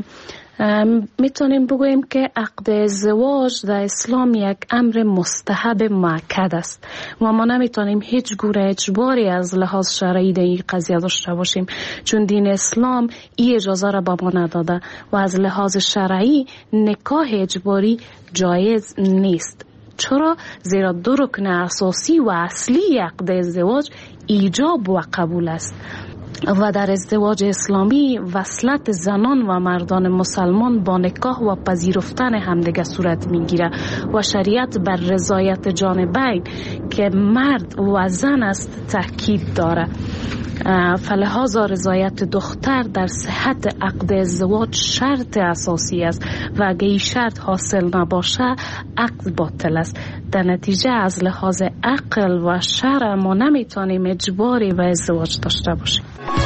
میتونیم بگوییم که عقد ازدواج در اسلام یک امر مستحب مؤکد است و ما نمیتونیم هیچ گونه اجباری از لحاظ شرعی در این قضیه داشته باشیم، چون دین اسلام این اجازه را به ما نداده و از لحاظ شرعی نکاح اجباری جایز نیست. چرا؟ زیرا دو رکن اساسی و اصلی عقد ازدواج ایجاب و قبول است و در ازدواج اسلامی وصلت زنان و مردان مسلمان با نکاح و پذیرفتن همدیگر صورت میگیره و شریعت بر رضایت جانبین که مرد و زن است تاکید داره. فلهذا رضایت دختر در صحت عقد ازدواج شرط اساسی است و اگه این شرط حاصل نباشه عقد باطل است. در نتیجه از لحاظ عقل و شرع ما نمیتونیم اجباری و ازدواج داشته باشیم.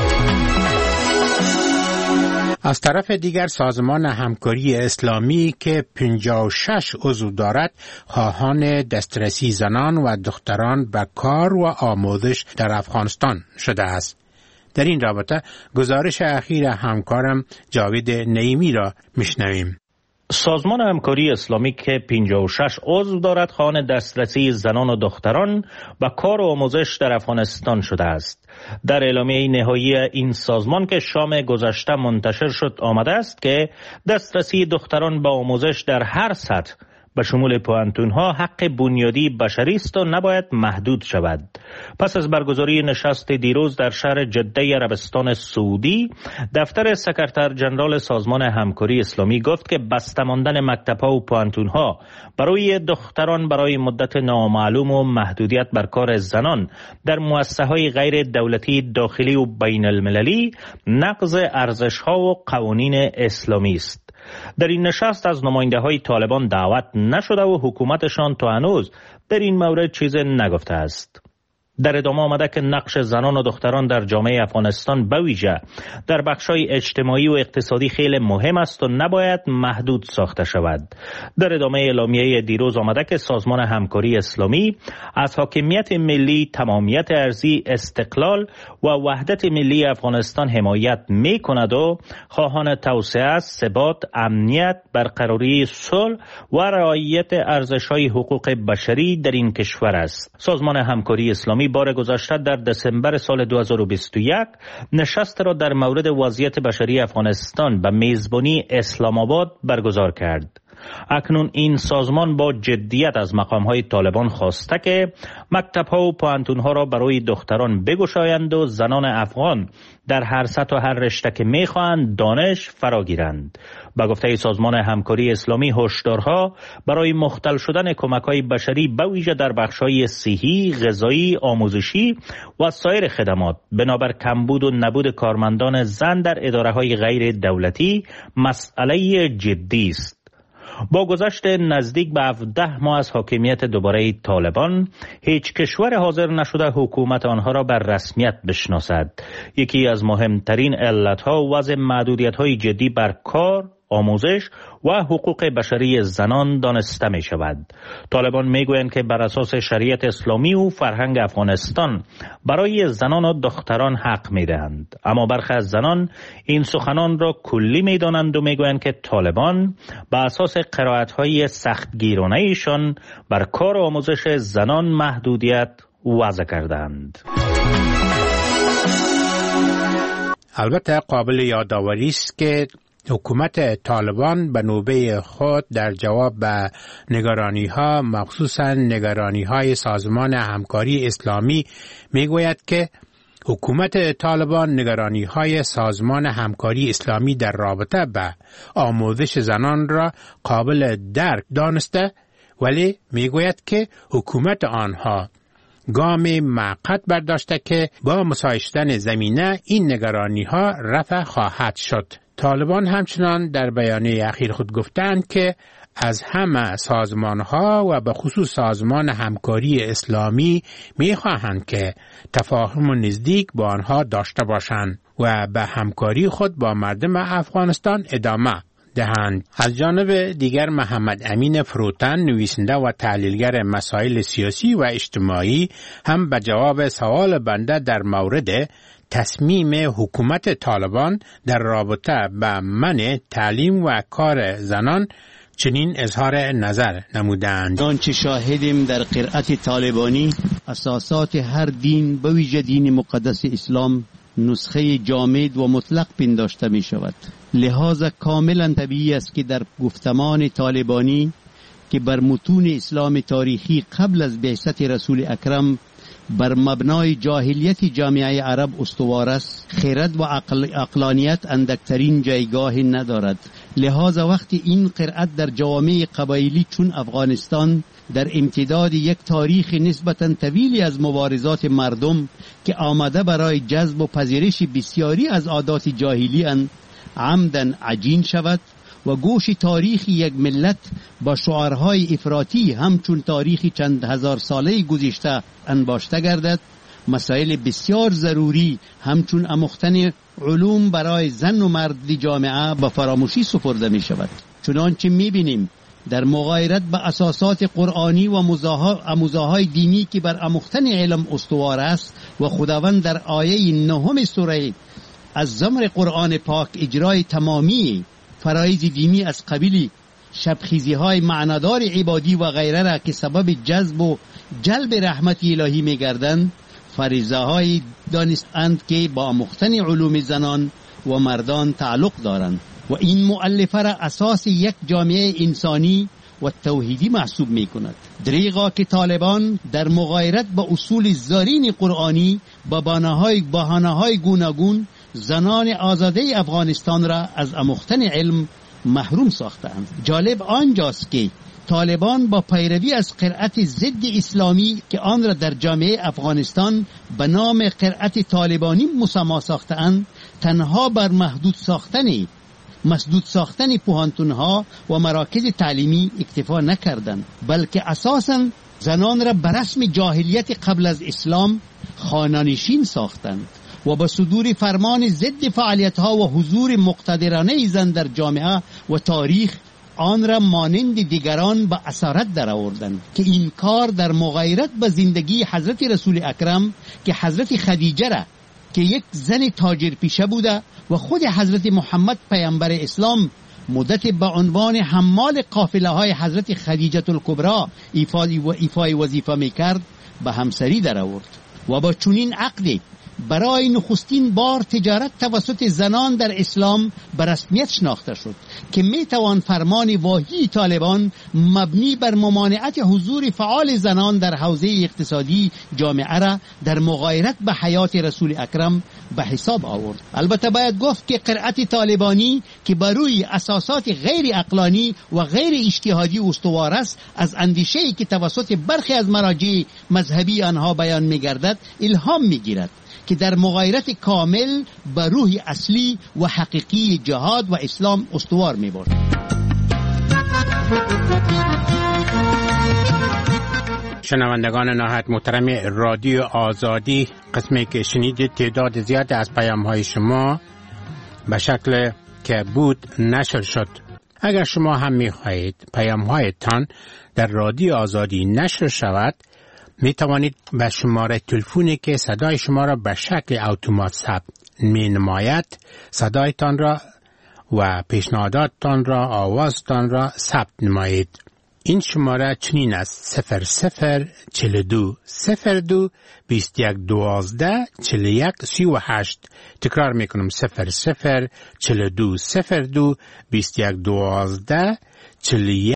از طرف دیگر سازمان همکاری اسلامی که پنجاه و شش عضو دارد خواهان دسترسی زنان و دختران به کار و آموزش در افغانستان شده است. در این رابطه گزارش اخیر همکارم جاوید نعیمی را میشنویم. سازمان همکاری اسلامی که پنجاه و شش عضو دارد خواهان دسترسی زنان و دختران به کار و آموزش در افغانستان شده است. در اعلامیه نهایی این سازمان که شام گذشته منتشر شد آمده است که دسترسی دختران به آموزش در هر سطح به شمول پوهنتون‌ها حق بنیادی بشری است و نباید محدود شود. پس از برگزاری نشست دیروز در شهر جده عربستان سعودی، دفتر سکرتر جنرال سازمان همکاری اسلامی گفت که بسته ماندن مکتب‌ها و پوهنتون‌ها برای دختران برای مدت نامعلوم و محدودیت بر کار زنان در مؤسسه‌های غیر دولتی داخلی و بین المللی نقض ارزش‌ها و قوانین اسلامی است. در این نشست از نماینده های طالبان دعوت نشده و حکومتشان تا هنوز در این مورد چیز نگفته است. در ادامه آمده که نقش زنان و دختران در جامعه افغانستان به ویژه در بخش‌های اجتماعی و اقتصادی خیلی مهم است و نباید محدود ساخته شود. در ادامه اعلامیه دیروز آمده که سازمان همکاری اسلامی از حاکمیت ملی، تمامیت ارضی، استقلال و وحدت ملی افغانستان حمایت می کند و خواهان توسعه، ثبات، امنیت، برقراری صلح و رعایت ارزش‌های حقوق بشری در این کشور است. سازمان همکاری اسلامی بار گذشته در دسامبر سال دو هزار و بیست و یک نشست را در مورد وضعیت بشری افغانستان به میزبانی اسلام آباد برگزار کرد. اکنون این سازمان با جدیت از مقام‌های طالبان خواسته که مکتب‌ها و پوهنتون‌ها را برای دختران بگشایند و زنان افغان در هر سطح و هر رشته که می‌خواهند دانش فراگیرند. با گفته سازمان همکاری اسلامی، هشدارها برای مختل شدن کمک‌های بشری به ویژه در بخش‌های صحی، غذایی، آموزشی و سایر خدمات بنابر کمبود و نبود کارمندان زن در اداره‌های غیر دولتی مسئله جدی است. با گذشت نزدیک به هفده ماه از حاکمیت دوباره طالبان، هیچ کشور حاضر نشده حکومت آنها را بر رسمیت بشناسد. یکی از مهمترین علتها وضع محدودیت‌های جدی بر کار، آموزش و حقوق بشری زنان دانسته می شود. طالبان می گویند که بر اساس شریعت اسلامی و فرهنگ افغانستان برای زنان و دختران حق می دهند. اما برخی از زنان این سخنان را کلی می دانند و می گویند که طالبان بر اساس قرائت‌های سختگیرانه ایشان بر کار و آموزش زنان محدودیت وضع کردند. البته قابل یادآوری است که حکومت طالبان به نوبه خود در جواب به نگرانی‌ها، مخصوصاً نگرانی‌های سازمان همکاری اسلامی، می‌گوید که حکومت طالبان نگرانی‌های سازمان همکاری اسلامی در رابطه به آموزش زنان را قابل درک دانسته، ولی می‌گوید که حکومت آنها گام موقت برداشته که با مساعی شدن زمینه این نگرانی‌ها رفع خواهد شد. طالبان همچنان در بیانیه اخیر خود گفتند که از همه سازمان‌ها و به خصوص سازمان همکاری اسلامی می‌خواهند که تفاهم نزدیک با آنها داشته باشند و به همکاری خود با مردم افغانستان ادامه دهند. از جانب دیگر محمد امین فروتن، نویسنده و تحلیلگر مسائل سیاسی و اجتماعی، هم به جواب سوال بنده در مورد تصمیم حکومت طالبان در رابطه با منع تعلیم و کار زنان چنین اظهار نظر نمودند. آنچه شاهدیم در قرائت طالبانی، اساسات هر دین به ویژه دین مقدس اسلام نسخه جامد و مطلق پنداشته می شود. لحاظا کاملا طبیعی است که در گفتمان طالبانی که بر متون اسلام تاریخی قبل از بعثت رسول اکرم بر مبنای جاهلیت جامعه عرب استوار است، خرد و عقل عقلانیت اندکترین جایگاه ندارد. لحاظا وقتی این قرائت در جوامع قبایلی چون افغانستان در امتداد یک تاریخ نسبتاً طویلی از مبارزات مردم که آمده برای جذب و پذیرش بسیاری از عادات جاهلی اند عمدن عجین شود و گوش تاریخی یک ملت با شعارهای افراطی همچون تاریخی چند هزار ساله گذشته انباشته گردد، مسائل بسیار ضروری همچون آموختن علوم برای زن و مرد جامعه به فراموشی سپرده می شود. چنانچه می بینیم در مغایرت به اساسات قرآنی و آموزه‌های دینی که بر آموختن علم استوار است و خداوند در آیه نهم سوره از زمر قرآن پاک اجرای تمامی فرایض دینی از قبیل شبخیزی های معنادار عبادی و غیره را که سبب جذب و جلب رحمت الهی می گردند، فریضه های دانستند که با آموختن علوم زنان و مردان تعلق دارند و این مؤلفه را اساس یک جامعه انسانی و توحیدی محسوب می کند. دریغا که طالبان در مغایرت با اصول زارین قرآنی با بهانه‌های بهانه‌های گوناگون زنان آزاده افغانستان را از آموختن علم محروم ساختند. جالب آنجاست که طالبان با پیروی از قرائت ضد اسلامی که آن را در جامعه افغانستان به نام قرائت طالبانی مسما ساختند، تنها بر محدود ساختن مسدود ساختن پوهنتون‌ها و مراکز تعلیمی اکتفا نکردند، بلکه اساساً زنان را به رسم جاهلیت قبل از اسلام خانه‌نشین ساختند و با صدور فرمان ضد فعالیت‌ها و حضور مقتدرانه زن در جامعه و تاریخ آن را مانند دیگران به اسارت در آوردند که این کار در مغایرت با زندگی حضرت رسول اکرم که حضرت خدیجه را که یک زن تاجر پیشه بوده و خود حضرت محمد پیامبر اسلام مدت به عنوان حمال قافله های حضرت خدیجه الکبری ایفای و ایفای وظیفه میکرد به همسری در آورد و با چنین عقد برای نخستین بار تجارت توسط زنان در اسلام به رسمیت شناخته شد که می توان فرمان واهی طالبان مبنی بر ممانعت حضور فعال زنان در حوزه اقتصادی جامعه را در مغایرت به حیات رسول اکرم به حساب آورد. البته باید گفت که قرعت طالبانی که بر روی اساسات غیر عقلانی و غیر اجتهادی استوار است، از اندیشه‌ای که توسط برخی از مراجع مذهبی آنها بیان می‌گردد الهام می‌گیرد که در مغایرت کامل بر روح اصلی و حقیقی جهاد و اسلام استوار می‌باشد. شنوندگان نهایت محترم رادیو آزادی، قسمی که شنیدید تعداد زیاد از پیام‌های شما به شکل که بود نشر شد. اگر شما هم می‌خواهید پیام‌هایتان در رادیو آزادی نشر شود، می توانید به شماره تلفنی که صدای شما را به شکل اتومات ثبت می نماید صدایتان را و پیشنهاداتتان را، آوازتان را ثبت نمایید. این شماره چنین است: صفر صفر چهل و دو صفر دو بیست یک دوازده چهل و یک سی و هشت. تکرار میکنم: صفر صفر چهل و دو صفر دو بیست یک دوازده چهل و یک